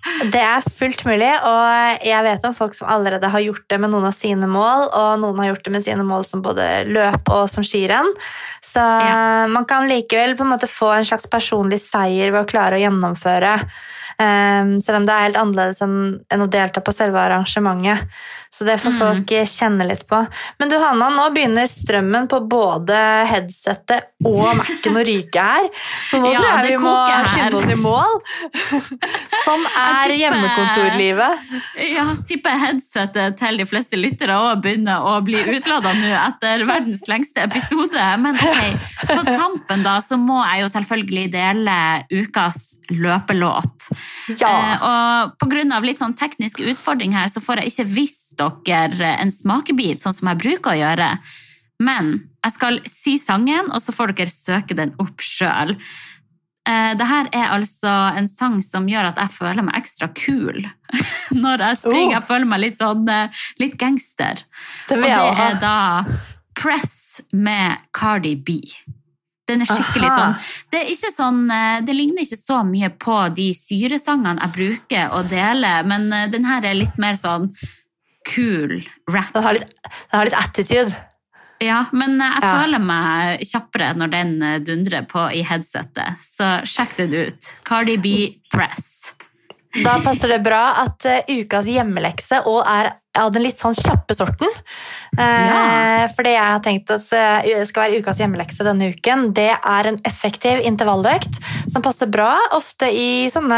Det er fullt mulig, og jeg vet om folk som allerede har gjort det med noen av sine mål, og noen har gjort det med sine mål som både løp og som skirenn. Så ja. Man kan likevel på en måte få en slags personlig seier ved å klare å gjennomføre, um, selv om det er helt annerledes enn, enn å delta på selve arrangementet. Så det får mm. folk kjenne litt på. Men du Hanna, nå begynner strømmen på både headsetet og Mac'en å ryke her, så nå ja, tror jeg vi må skynde oss i mål. Sånn er hjemmekontorlivet. Ja, tipper headsetet til de fleste lyttere også begynner å bli utladet nå etter verdens lengste episode. Men ok, på tampen da, så må jeg jo selvfølgelig dele ukas løpelåt. Ja. Eh, og på grunn av litt sånn tekniske utfordring her, så får jeg ikke visst dere en smakebit, sånn som jeg bruker å gjøre. Men jeg skal si sangen, og så får dere søke den opp selv. Dette er altså en sang som gjør at jeg føler meg ekstra kul når jeg springer. Oh. Jeg føler meg litt sånn, litt gangster. Det og det er da Press med Cardi B. Den er skikkelig Aha. sånn. Det er ikke sånn, det ligner ikke så mye på de syresangene jeg bruker å dele, men den her er litt mer sånn cool rap. Den har litt, den har litt attitude. Ja, men jeg ja. føler meg kjappere når den dundrer på i headsetet, så sjekk det ut. Cardi B Press. Da passer det bra at uh, ukas hjemmelekse og er av den litt sånn kjappe sorten. Uh, ja. For det jeg har tenkt at uh, skal være ukas hjemmelekse denne uken, det er en effektiv intervalløkt som passer bra, ofte i sånne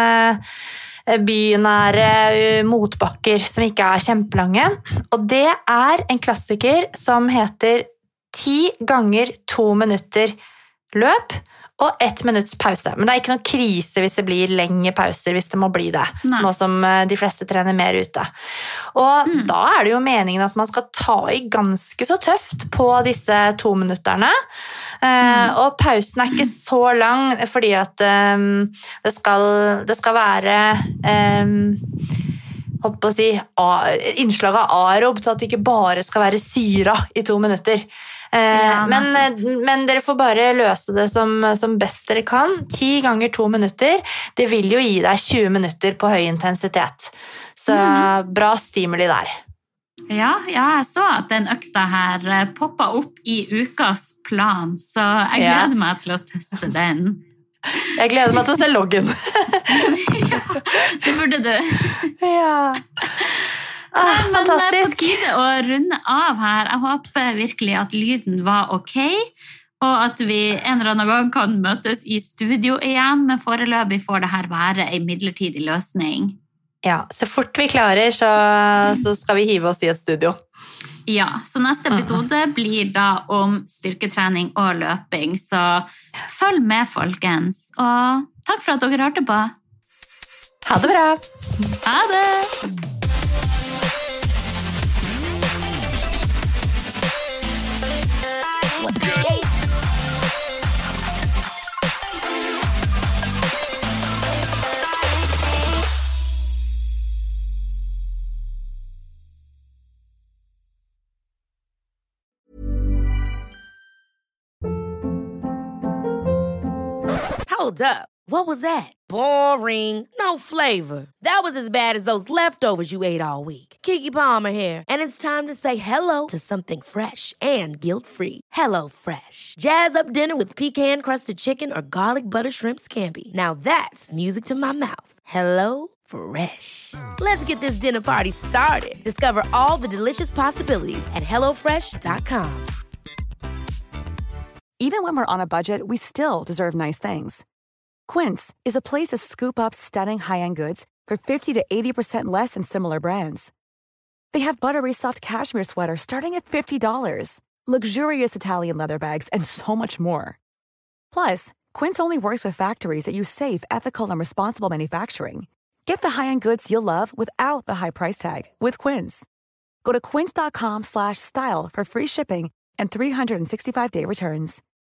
bynære motbakker som ikke er kjempelange. Og det er en klassiker som heter ti ganger to minutter løp og ett minutts pause. Men det er ikke noen krise hvis det blir lenge pauser, hvis det må bli det. Nei. Nå som de fleste trener mer ute. Og mm. da er det jo meningen at man skal ta i ganske så tøft på disse to minutterne. Mm. Uh, og pausen er ikke så lang, fordi at um, det, skal, det skal være um, holdt på å si, innslag av aerob, til at det ikke bare skal være syra i to minutter. Ja, men, men dere får bare løse det som, som best dere kan. ti ganger to minutter, det vil jo gi deg tjue minutter på høy intensitet. Så mm. bra stimuli der. Ja, ja, jeg så at den økta her poppet opp i ukas plan, så jeg gleder ja. meg til å teste den. Jeg gleder meg til å se loggen. Ja, det burde du. Ja. Ah, Nei, men fantastisk. Det er på tide å runde av her. Jeg håper virkelig at lyden var ok, og at vi en eller annen gang kan møtes i studio igjen, men foreløpig får det her være en midlertidig løsning. Ja, så fort vi klarer, så, så skal vi hive oss i et studio. Ja, så neste episode blir da om styrketrening og løping, så følg med, folkens. Og takk for at dere hørte på. Ha det bra. Ha det. Hold up. What was that? Boring. No flavor. That was as bad as those leftovers you ate all week. Keke Palmer here, and it's time to say hello to something fresh and guilt-free. Hello Fresh. Jazz up dinner with pecan-crusted chicken or garlic butter shrimp scampi. Now that's music to my mouth. Hello Fresh. Let's get this dinner party started. Discover all the delicious possibilities at hello fresh dot com. Even when we're on a budget, we still deserve nice things. Quince is a place to scoop up stunning high-end goods for fifty to eighty percent less than similar brands. They have buttery soft cashmere sweaters starting at fifty dollars, luxurious Italian leather bags, and so much more. Plus, Quince only works with factories that use safe, ethical, and responsible manufacturing. Get the high-end goods you'll love without the high price tag with Quince. Go to quince dot com slash style for free shipping and three sixty-five day returns.